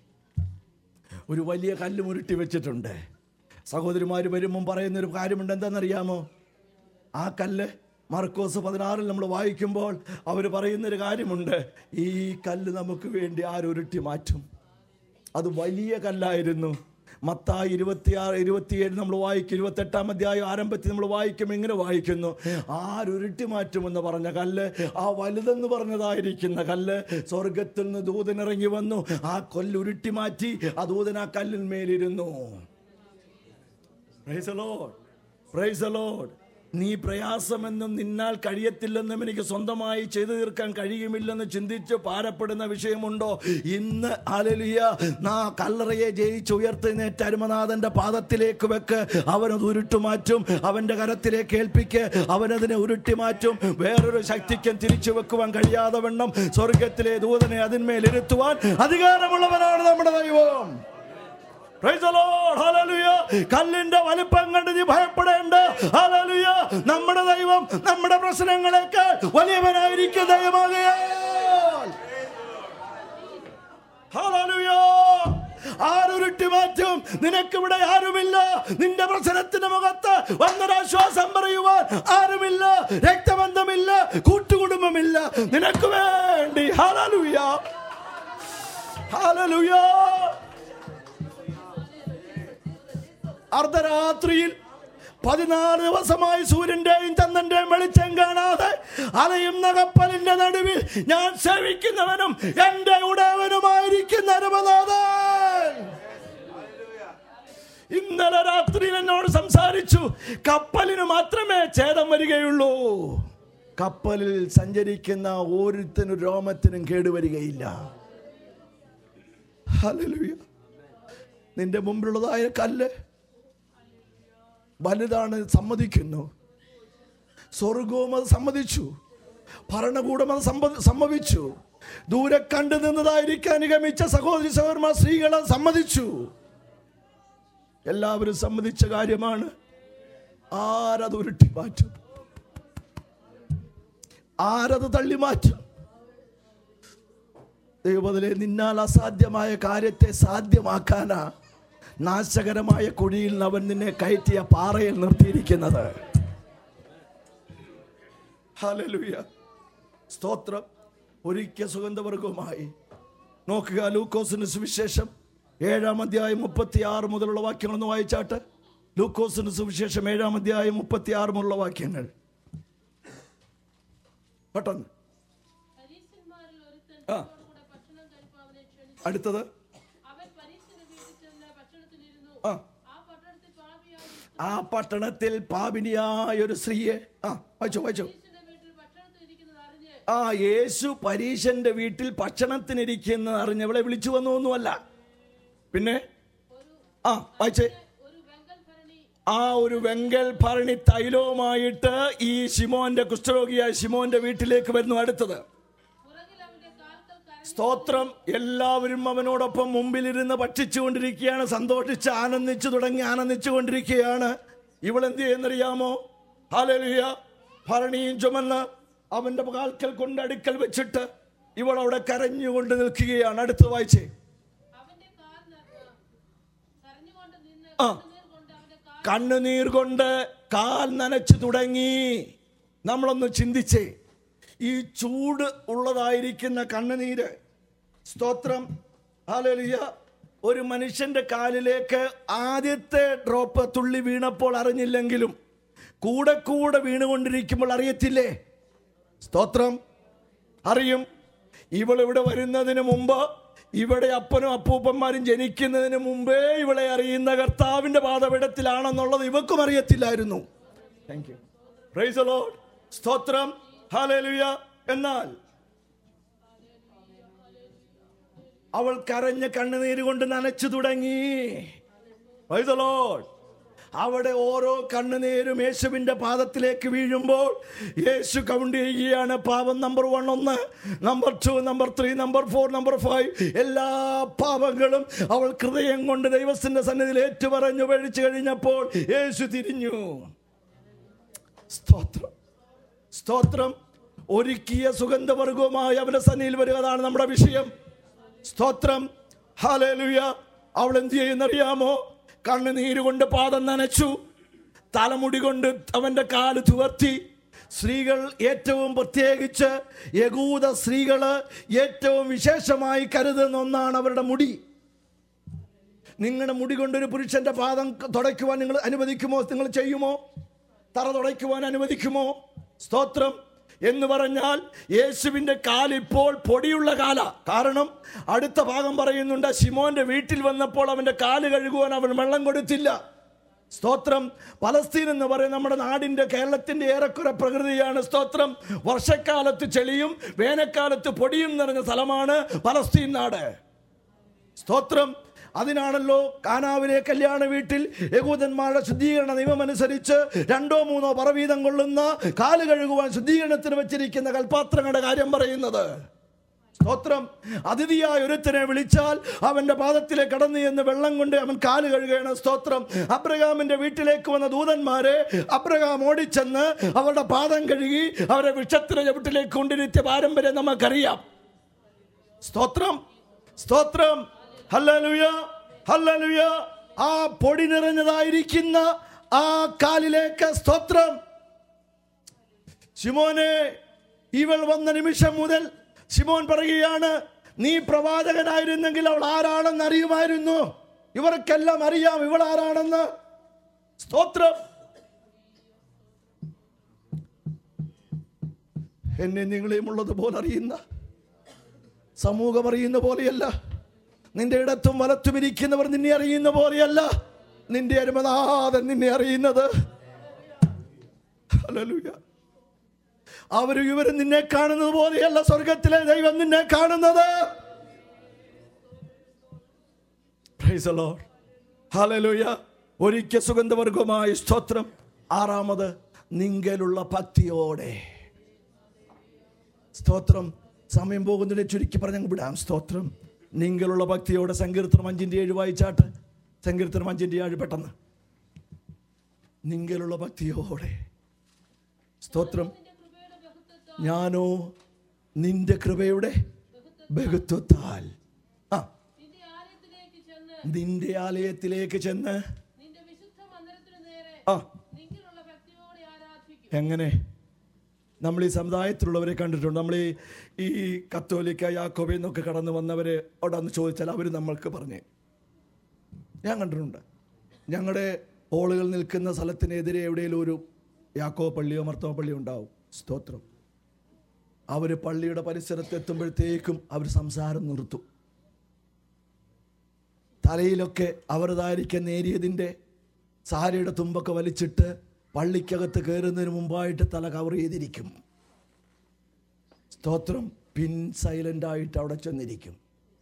ഒരു വലിയ കല്ല് മുരുട്ടി വെച്ചിട്ടുണ്ട്. സഹോദരിമാർ വരുമ്പം പറയുന്നൊരു കാര്യമുണ്ട്. എന്താണെന്നറിയാമോ? ആ കല്ല് മർക്കോസ് 16 നമ്മൾ വായിക്കുമ്പോൾ അവർ പറയുന്നൊരു കാര്യമുണ്ട്. ഈ കല്ല് നമുക്ക് വേണ്ടി ആരുരുട്ടി മാറ്റും. അത് വലിയ കല്ലായിരുന്നു. മത്തായി 26-27 നമ്മൾ വായിക്കും. 28-ാം അധ്യായം ആരംഭത്തിൽ നമ്മൾ വായിക്കും. ഇങ്ങനെ വായിക്കുന്നു, ആരുരുട്ടി മാറ്റുമെന്ന് പറഞ്ഞ കല്ല്, ആ വലുതെന്ന് പറഞ്ഞതായിരിക്കുന്ന കല്ല്, സ്വർഗത്തിൽ നിന്ന് ദൂതനിറങ്ങി വന്നു. ആ കൊല്ലുരുട്ടി മാറ്റി ആ ദൂതൻ ആ കല്ലിന്മേലിരുന്നു. Praise the lord, praise the lord. നീ പ്രയാസമെന്നും നിന്നാൽ കഴിയത്തില്ലെന്നും എനിക്ക് സ്വന്തമായി ചെയ്തു തീർക്കാൻ കഴിയുമില്ലെന്ന് ചിന്തിച്ച് ഭാരപ്പെടുന്ന വിഷയമുണ്ടോ? ഇന്ന് ഹല്ലേലൂയ കല്ലറയെ ജയിച്ച് ഉയർത്തുന്നേറ്റ അരുമനാഥന്റെ പാദത്തിലേക്ക് വെക്ക്. അവനത് ഉരുട്ടി മാറ്റും. അവന്റെ കരത്തിലേക്ക് ഏൽപ്പിക്ക്. അവനതിനെ ഉരുട്ടി മാറ്റും. വേറൊരു ശക്തിക്കും തിരിച്ചു വെക്കുവാൻ കഴിയാതെ വണ്ണം സ്വർഗത്തിലെ ദൂതനെ അതിന്മേൽ ഇരുത്തുവാൻ അധികാരമുള്ളവനാണ് നമ്മുടെ ദൈവം. പ്രൈസ് ദി ലോർഡ്, ഹല്ലേലൂയ. കല്ലിന്റെ വലിപ്പം കണ്ട് നീ ഭയപ്പെടേണ്ട. ഹല്ലേലൂയ. നമ്മുടെ ദൈവം നമ്മുടെ പ്രശ്നങ്ങളേക്കാൾ വലിയവനായിരിക്കും ദൈവമാകയാൽ. ഹല്ലേലൂയ. ആരുരുട്ടി മാറ്റും? നിനക്കിവിടെ ആരുമില്ല. നിന്റെ പ്രശ്നത്തിന്റെ മുഖത്ത് വന്നൊരാശ്വാസം പറയുവാൻ ആരുമില്ല. രക്തബന്ധമില്ല, കൂട്ടുകുടുംബമില്ല നിനക്ക് വേണ്ടി. ഹല്ലേലൂയ, ഹല്ലേലൂയ. അർദ്ധരാത്രിയിൽ 14 ദിവസമായി സൂര്യന്റെയും ചന്ദ്രന്റെയും വെളിച്ചം കാണാതെ അലയുന്ന കപ്പലിന്റെ നടുവിൽ ഞാൻ സേവിക്കുന്നവനും എന്റെ ഉടയവനുമായിരിക്കുന്ന അരമനാഥൻ ഇന്നലെ രാത്രിയിൽ എന്നോട് സംസാരിച്ചു. കപ്പലിന് മാത്രമേ ഛേദം വരികയുള്ളൂ. കപ്പലിൽ സഞ്ചരിക്കുന്ന ഓരോരുത്തരും രോമത്തിനും കേടുവരികയില്ല. ഹല്ലേലൂയ. നിന്റെ മുമ്പിലുള്ളതായ കല്ല് വലുതാണ്, സമ്മതിക്കുന്നു. സ്വർഗവും അത് സമ്മതിച്ചു, ഭരണകൂടം അത് സമ്മതിച്ചു. ദൂരെ കണ്ടു നിന്നതായിരിക്കാൻ നിഗമിച്ച സഹോദരി സഹോദരന്മാർ സ്ത്രീകളെ സമ്മതിച്ചു. എല്ലാവരും സമ്മതിച്ച കാര്യമാണ്. ആരത് ഉരുട്ടി മാറ്റും? ആരത് തള്ളി മാറ്റും? ദൈവത്തിലെ നിന്നാൽ അസാധ്യമായ കാര്യത്തെ സാധ്യമാക്കാനാ നാശകരമായ കുഴിയിൽ അവൻ നിന്നെ കയറ്റിയ പാറയിൽ നിർത്തിയിരിക്കുന്നത്. ഹല്ലേലൂയ. സ്തോത്രം. ഒരിക്കൽ സുഗന്ധവർഗവുമായി നോക്കുക. ലൂക്കോസിന്റെ സുവിശേഷം 7-ാം അധ്യായം 36 മുതലുള്ള വാക്യങ്ങളൊന്ന് വായിച്ചാട്ട്. ലൂക്കോസിന്റെ സുവിശേഷം 7-ാം അധ്യായം 36 മുതലുള്ള വാക്യങ്ങൾ പെട്ടെന്ന്. അടുത്തത് ആ പട്ടണത്തിൽ പാപിനിയായ ഒരു സ്ത്രീയെ വായിച്ചോ. യേശു പരീശന്റെ വീട്ടിൽ ഭക്ഷണത്തിനിരിക്കുന്ന അറിഞ്ഞവളെ വിളിച്ചു വന്നൊന്നുമല്ല. പിന്നെ വായിച്ചേ. ഒരു വെങ്കൽ ഭരണി തൈലവുമായിട്ട് ഈ ശിമോന്റെ കുഷ്ഠരോഗിയായ ശിമോന്റെ വീട്ടിലേക്ക് വരുന്നു. അടുത്തത് സ്തോത്രം. എല്ലാവരും അവനോടൊപ്പം മുമ്പിലിരുന്ന് ഭക്ഷിച്ചുകൊണ്ടിരിക്കുകയാണ്. സന്തോഷിച്ച് ആനന്ദിച്ചു കൊണ്ടിരിക്കുകയാണ്. ഇവളെന്ത് ചെയ്യുന്നറിയാമോ? ഹല്ലേലൂയ. ഭരണിയും ചുമന്ന് അവന്റെ കാൽക്കൽ കൊണ്ട് അടുക്കൽ വെച്ചിട്ട് ഇവൾ അവിടെ കരഞ്ഞുകൊണ്ട് നിൽക്കുകയാണ്. അടുത്ത് വായിച്ചേ. കണ്ണുനീർ കൊണ്ട് കാൽ നനച്ചു തുടങ്ങി. നമ്മളൊന്ന് ചിന്തിച്ചേ. ഈ ചൂട് ഉള്ളതായിരിക്കുന്ന കണ്ണുനീര്, സ്തോത്രം, ഹല്ലേലൂയ, ഒരു മനുഷ്യന്റെ കാലിലേക്ക് ആദ്യത്തെ ഡ്രോപ്പ് തുള്ളി വീണപ്പോൾ അറിഞ്ഞില്ലെങ്കിലും കൂടെ കൂടെ വീണുകൊണ്ടിരിക്കുമ്പോൾ അറിയത്തില്ലേ? സ്തോത്രം, അറിയും. ഇവളിവിടെ വരുന്നതിന് മുമ്പ്, ഇവിടെ അപ്പനും അപ്പൂപ്പന്മാരും ജനിക്കുന്നതിന് മുമ്പേ ഇവളെ അറിയുന്ന കർത്താവിന്റെ പാദപീഠത്തിലാണെന്നുള്ളത് ഇവക്കും അറിയത്തില്ലായിരുന്നു. Thank you, praise the lord, സ്തോത്രം, ഹല്ലേലൂയ. എന്നാൽ അവൾ കരഞ്ഞ കണ്ണുനീര് കൊണ്ട് നനച്ചു തുടങ്ങി. Praise the lord. അവിടെ ഓരോ കണ്ണുനീരും യേശുവിന്റെ പാദത്തിലേക്ക് വീഴുമ്പോൾ യേശു കൗണ്ട് ചെയ്യുകയാണ്. പാപം number 1 1, number 2, number 3, number 4, number 5, എല്ലാ പാപങ്ങളും അവൾ ഹൃദയം കൊണ്ട് ദൈവത്തിന്റെ സന്നിധിയിൽ ഏറ്റുപറഞ്ഞു പഴിച്ചു കഴിഞ്ഞപ്പോൾ യേശു തിരിഞ്ഞു. സ്തോത്രം, സ്തോത്രം. ഒരുക്കിയ സുഗന്ധവർഗവുമായി അവന്റെ സന്നിധിയിൽ വരിക, അതാണ് നമ്മുടെ വിഷയം. സ്തോത്രം, ഹല്ലേലൂയ. അവൾ എന്ത് ചെയ്യുന്നറിയാമോ? കണ്ണുനീര് കൊണ്ട് പാദം നനച്ചു, തലമുടി കൊണ്ട് അവന്റെ കാല് തുവർത്തി. സ്ത്രീകൾ, ഏറ്റവും പ്രത്യേകിച്ച് യഹൂദ സ്ത്രീകള് ഏറ്റവും വിശേഷമായി കരുതുന്ന ഒന്നാണ് അവരുടെ മുടി. നിങ്ങളുടെ മുടി കൊണ്ടൊരു പുരുഷന്റെ പാദം തുടയ്ക്കുവാൻ നിങ്ങൾ അനുവദിക്കുമോ? നിങ്ങൾ ചെയ്യുമോ? തറ തുടയ്ക്കുവാൻ അനുവദിക്കുമോ? സ്തോത്രം. എന്ന് പറഞ്ഞാൽ യേശുവിന്റെ കാലിപ്പോൾ പൊടിയുള്ള കാല. കാരണം അടുത്ത ഭാഗം പറയുന്നുണ്ട്, ശിമോന്റെ വീട്ടിൽ വന്നപ്പോൾ അവന്റെ കാല് കഴുകുവാൻ അവൻ വെള്ളം കൊടുത്തില്ല. സ്തോത്രം. പലസ്തീൻ എന്ന് പറയുന്ന നമ്മുടെ നാടിന്റെ, കേരളത്തിന്റെ ഏറെക്കുറെ പ്രകൃതിയാണ്. സ്തോത്രം. വർഷക്കാലത്ത് ചെളിയും വേനൽക്കാലത്ത് പൊടിയും നിറഞ്ഞ സ്ഥലമാണ് പലസ്തീൻ നാട്. സ്തോത്രം. അതിനാണല്ലോ കാനാവിലെ കല്യാണ വീട്ടിൽ യഹൂദന്മാരുടെ ശുദ്ധീകരണ നിയമം അനുസരിച്ച് 2 3 പറവീതം കൊള്ളുന്ന കാല് കഴുകുവാൻ ശുദ്ധീകരണത്തിന് വെച്ചിരിക്കുന്ന കൽപാത്രങ്ങളുടെ കാര്യം പറയുന്നത്. സ്തോത്രം. അതിഥിയായ ഒരുത്തനെ വിളിച്ചാൽ അവന്റെ പാദത്തിലേക്ക് കടന്നു എന്ന് വെള്ളം കൊണ്ട് അവൻ കാല് കഴുകണം. സ്തോത്രം. അബ്രഹാമിന്റെ വീട്ടിലേക്ക് വന്ന ദൂതന്മാരെ അബ്രഹാം ഓടിച്ചെന്ന് അവരുടെ പാദം കഴുകി അവരെ വൃക്ഷത്തിന്റെ ചവിട്ടിലേക്ക് കൊണ്ടിരുത്തിയ പാരമ്പര്യം നമുക്കറിയാം. സ്തോത്രം, സ്തോത്രം, ഹല്ലേലൂയ, ഹല്ലേലൂയ. ആ പൊടി നിറഞ്ഞതായിരിക്കുന്ന ആ കാലിലേക്ക്, സ്തോത്രം. ശിമോനെ, ഇവൾ വന്ന നിമിഷം മുതൽ ശിമോൻ പറയുകയാണ്, നീ പ്രവാചകനായിരുന്നെങ്കിൽ അവൾ ആരാണെന്ന് അറിയുമായിരുന്നു. ഇവർക്കെല്ലാം അറിയാം ഇവൾ ആരാണെന്ന്. സ്തോത്രം. എന്നെ നിങ്ങളെയും ഉള്ളതുപോലെ അറിയുന്ന, സമൂഹം അറിയുന്ന പോലെയല്ല. നിന്റെ ഇടത്തും വലത്തും ഇരിക്കുന്നവർ നിന്നെ അറിയുന്ന പോലെയല്ല. നിന്റെ അരുമനാഥൻ നിന്നെ അറിയുന്നത്. ഹല്ലേലൂയ. അവരും ഇവരും നിന്നെ കാണുന്നത് പോലെയല്ല സ്വർഗത്തിലെ ദൈവം നിന്നെ കാണുന്നത്. Praise the lord. ഹല്ലേലൂയ. ഒരിക്കൽ സുഗന്ധവർഗമായി സ്തോത്രം. ആറാമത്, നിങ്കലുള്ള ഭക്തിയോടെ. സ്തോത്രം. സമയം പോകുന്നതിനെ ചുരുക്കി പറഞ്ഞ് വിടാം. സ്തോത്രം. നിങ്ങളുള്ള ഭക്തിയോടെ. സങ്കീർത്തനം 5:7 വായിച്ചാട്ട്. സങ്കീർത്തനം 5:7 പെട്ടെന്ന്. നിങ്ങളുള്ള ഭക്തിയോടെ. സ്തോത്രം. ഞാനോ നിന്റെ കൃപയുടെ ബഹുത്വത്താൽ നിന്റെ ആലയത്തിലേക്ക് ചെന്ന് എങ്ങനെ നമ്മൾ ഈ സമുദായത്തിലുള്ളവരെ കണ്ടിട്ടുണ്ട്. നമ്മൾ ഈ കത്തോലിക്ക യാക്കോബയിൽ നിന്നൊക്കെ കടന്നു വന്നവരെ അവിടെ ഒന്ന് ചോദിച്ചാൽ അവർ നമ്മൾക്ക് പറഞ്ഞേ. ഞാൻ കണ്ടിട്ടുണ്ട്. ഞങ്ങളുടെ ഹോളുകൾ നിൽക്കുന്ന സ്ഥലത്തിനെതിരെ എവിടെയെങ്കിലും ഒരു യാക്കോ പള്ളിയോ മർത്തോമ പള്ളിയോ ഉണ്ടാവും. സ്തോത്രം. അവർ പള്ളിയുടെ പരിസരത്തെത്തുമ്പോഴത്തേക്കും അവർ സംസാരം നിർത്തും. തലയിലൊക്കെ അവരുതായിരിക്കുന്ന നേരിയതിൻ്റെ സാരിയുടെ തുമ്പൊക്കെ വലിച്ചിട്ട് പള്ളിക്കകത്ത് കയറുന്നതിന് മുമ്പായിട്ട് തല കവർ ചെയ്തിരിക്കും. സ്തോത്രം. പിൻ സൈലൻ്റായിട്ട് അവിടെ ചെന്നിരിക്കും.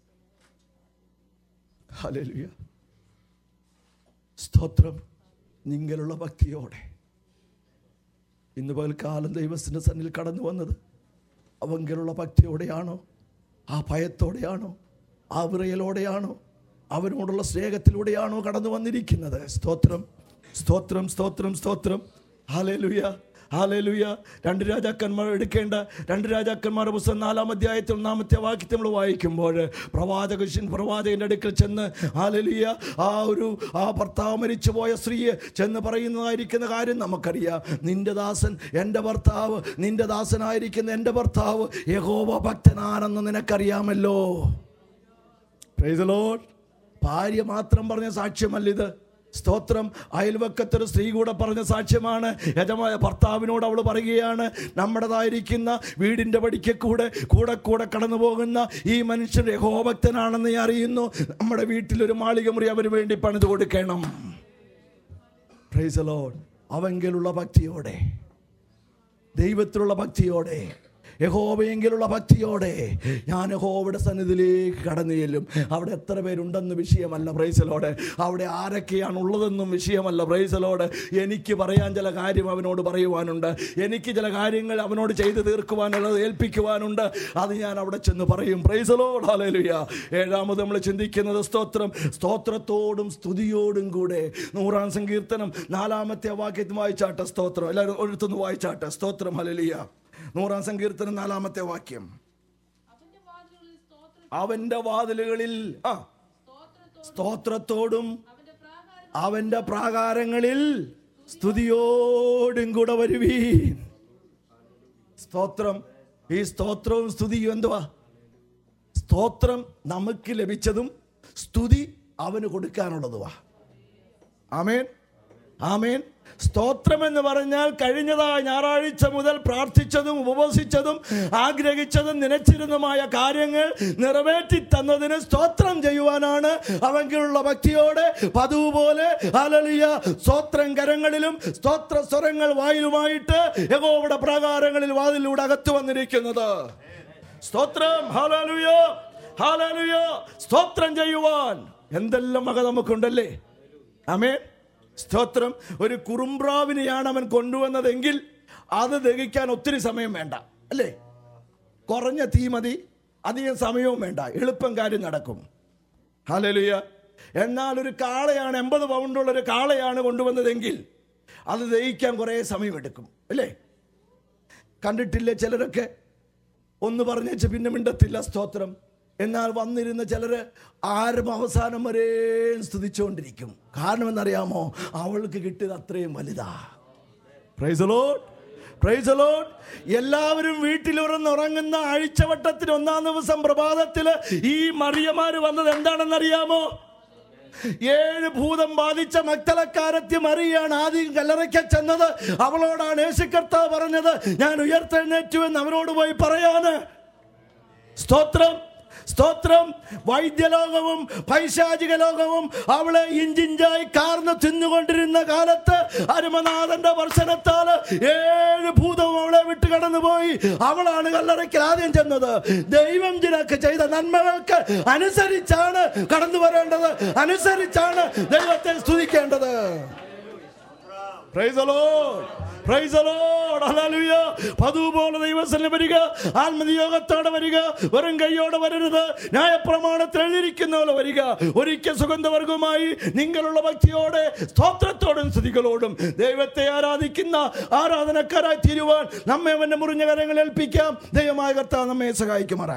ഹല്ലേലൂയ. സ്തോത്രം. നിങ്ങളുള്ള ഭക്തിയോടെ. ഇന്ന് പകൽക്കാലം ദൈവത്തിൻ്റെ സന്നിധിയിൽ കടന്നു വന്നത് അവങ്കലുള്ള ഭക്തിയോടെയാണോ? ആ ഭയത്തോടെയാണോ? ആ വിറയലോടെയാണോ? അവനോടുള്ള സ്നേഹത്തിലൂടെയാണോ കടന്നു വന്നിരിക്കുന്നത്? സ്തോത്രം, സ്തോത്രം, സ്തോത്രം, സ്തോത്രം. ഹല്ലേലൂയ, ഹല്ലേലൂയ. 2 രാജാക്കന്മാർ എടുക്കേണ്ട 2 രാജാക്കന്മാരുടെ പുസ്തകം 4-ാം അധ്യായത്തിൽ 1-ാമത്തെ വാക്യത്തിൽ നമ്മൾ വായിക്കുമ്പോൾ പ്രവാചകൻ്റെ അടുക്കൽ ചെന്ന് ഹല്ലേലൂയ ആ ഭർത്താവ് മരിച്ചുപോയ സ്ത്രീയെ ചെന്ന് പറയുന്നതായിരിക്കുന്ന കാര്യം നമുക്കറിയാം. നിന്റെ ദാസൻ എൻ്റെ ഭർത്താവ്, നിന്റെ ദാസനായിരിക്കുന്ന എൻ്റെ ഭർത്താവ് യഹോവ ഭക്തനാണെന്ന് നിനക്കറിയാമല്ലോ. Praise the lord. ഭാര്യ മാത്രം പറഞ്ഞ സാക്ഷ്യമല്ലിത്. സ്തോത്രം. അയൽവക്കത്തൊരു സ്ത്രീ കൂടെ പറഞ്ഞ സാക്ഷ്യമാണ്. യജമായ ഭർത്താവിനോട് അവൾ പറയുകയാണ്, നമ്മുടേതായിരിക്കുന്ന വീടിൻ്റെ പടിക്ക് കൂടെ കടന്നു പോകുന്ന ഈ മനുഷ്യൻ യഹോവഭക്തനാണെന്ന് അറിയുന്നു. നമ്മുടെ വീട്ടിലൊരു മാളിക മുറി അവന് വേണ്ടി പണിത് കൊടുക്കണം. Price the Lord. അവങ്കലുള്ള ഭക്തിയോടെ, ദൈവത്തിലുള്ള ഭക്തിയോടെ, യഹോവയെങ്കിലുള്ള ഭക്തിയോടെ ഞാൻ യഹോവയുടെ സന്നിധിയിലേക്ക് കടന്നു ചെല്ലും. അവിടെ എത്ര പേരുണ്ടെന്ന് വിഷയമല്ല. Praise the lord. അവിടെ ആരൊക്കെയാണ് ഉള്ളതെന്നും വിഷയമല്ല. Praise the lord. എനിക്ക് പറയാൻ ചില കാര്യം അവനോട് പറയുവാനുണ്ട്. എനിക്ക് ചില കാര്യങ്ങൾ അവനോട് ചെയ്ത് തീർക്കുവാനുള്ളത് ഏൽപ്പിക്കുവാനുണ്ട്. അത് ഞാൻ അവിടെ ചെന്ന് പറയും. Praise the lord. ഹല്ലേലൂയ. 7-ാമത് നമ്മൾ ചിന്തിക്കുന്നത് സ്തോത്രം. സ്തോത്രത്തോടും സ്തുതിയോടും കൂടെ. 100-ാം സങ്കീർത്തനം 4-ാമത്തെ വാക്യത്തിൽ വായിച്ചാട്ടെ. സ്തോത്രം. എല്ലാവരും ഒഴുത്തൊന്ന് വായിച്ചാട്ടെ. സ്തോത്രം. ഹല്ലേലൂയ. 100-ാം സങ്കീർത്തനം 4-ാമത്തെ വാക്യം. അവന്റെ വാതിലുകളിൽ സ്തോത്രത്തോടും അവന്റെ പ്രാകാരങ്ങളിൽ സ്തുതിയോടും കൂടെ വരുവീൻ. സ്തോത്രം. ഈ സ്തോത്രവും സ്തുതിയും എന്തുവാ? സ്തോത്രം നമുക്ക് ലഭിച്ചതും സ്തുതി അവന് കൊടുക്കാനുള്ളതുവാ. ആമേൻ, ആമേൻ. സ്തോത്രം എന്ന് പറഞ്ഞാൽ കഴിഞ്ഞതായ ഞായറാഴ്ച മുതൽ പ്രാർത്ഥിച്ചതും ഉപവസിച്ചതും ആഗ്രഹിച്ചതും നനച്ചിരുന്നതുമായ കാര്യങ്ങൾ നിറവേറ്റി തന്നതിന് സ്തോത്രം ചെയ്യുവാനാണ്. അവങ്കിലുള്ള ഭക്തിയോടെ പതിവുപോലെ ഹല്ലേലൂയ സ്തോത്രം കരങ്ങളിലും സ്തോത്ര സ്വരങ്ങൾ വായിലുമായിട്ട് യഹോവയുടെ പ്രാകാരങ്ങളിൽ വാതിലൂടെ അകത്ത് വന്നിരിക്കുന്നത്. സ്തോത്രം. ഹല്ലേലൂയ, ഹല്ലേലൂയ. സ്തോത്രം ചെയ്യുവാൻ എന്തെല്ലാം വക നമുക്കുണ്ടല്ലേ. ആമേൻ. സ്തോത്രം. ഒരു കുറുമ്പ്രാവിനെയാണ് അവൻ കൊണ്ടുവന്നതെങ്കിൽ അത് ദഹിക്കാൻ ഒത്തിരി സമയം വേണ്ട അല്ലേ? കുറഞ്ഞ തീ മതി, അധികം സമയവും വേണ്ട, എളുപ്പം കാര്യം നടക്കും. ഹല്ലേലൂയ. എന്നാൽ ഒരു കാളയാണ്, 80 പൗണ്ടുള്ളൊരു കാളയാണ് കൊണ്ടുവന്നതെങ്കിൽ അത് ദഹിക്കാൻ കുറേ സമയമെടുക്കും അല്ലേ? കണ്ടിട്ടില്ലേ ചിലരൊക്കെ ഒന്ന് പറഞ്ഞേച്ച് പിന്നെ മിണ്ടത്തില്ല. സ്തോത്രം. എന്നാൽ വന്നിരുന്ന ചിലർ ആരും അവസാനം വരെ സ്തുതിച്ചുകൊണ്ടിരിക്കും. കാരണം എന്നറിയാമോ? അവൾക്ക് കിട്ടിയത് അത്രയും വലുതാ. Praise the lord, praise the lord. എല്ലാവരും വീട്ടിലുറങ്ങുന്ന ആഴ്ചവട്ടത്തിന് 1-ാം ദിവസം പ്രഭാതത്തിൽ ഈ മറിയമാര് വന്നത് എന്താണെന്നറിയാമോ? 7 ഭൂതം ബാധിച്ച മഗ്ദലക്കാരത്തി മറിയാണ് ആദ്യം കല്ലറയ്ക്ക് ചെന്നത്. അവളോടാണ് യേശു കർത്താവ് പറഞ്ഞത്, ഞാൻ ഉയർത്തെഴുന്നേറ്റു എന്ന് അവരോട് പോയി പറയാന്. സ്തോത്രം, സ്തോത്രം. വൈദ്യലോകവും പൈശാചിക ലോകവും അവളെ ഇഞ്ചിഞ്ചായി കാർന്ന് തിന്നുകൊണ്ടിരുന്ന കാലത്ത് അരുമനാഥന്റെ ദർശനത്താല് 7 ഭൂതവും അവളെ വിട്ട് കടന്നുപോയി. അവളാണ് കല്ലറയ്ക്കൽ ആദ്യം ചെന്നത്. ദൈവം നിനക്ക് ചെയ്ത നന്മകൾക്ക് അനുസരിച്ചാണ് കടന്നു വരേണ്ടത്, അനുസരിച്ചാണ് ദൈവത്തെ സ്തുതിക്കേണ്ടത്. Praise the Lord. Praise the Lord. Hallelujah. പതുപോലെ ദൈവസന്നിധിയിൽ വരിക, ആത്മനിയോഗത്തോടെ വരിക, വെറും കൈയോടെ വരരുത്. ന്യായപ്രമാണത്തിൽ എഴുതിയിരിക്കുന്ന പോലെ വരിക. ഒരിക്കൽ സുഗന്ധവർഗവുമായി നിങ്ങളുള്ള ഭക്തിയോടെ സ്തോത്രത്തോടും സ്തുതികളോടും ദൈവത്തെ ആരാധിക്കുന്ന ആരാധനക്കാരായി തീരുവാൻ നമ്മെ അവന്റെ മുറിഞ്ഞ കരങ്ങളിൽ ഏൽപ്പിക്കാം. ദൈവമായ കർത്താവ് നമ്മെ സഹായിക്കുമാറാകട്ടെ.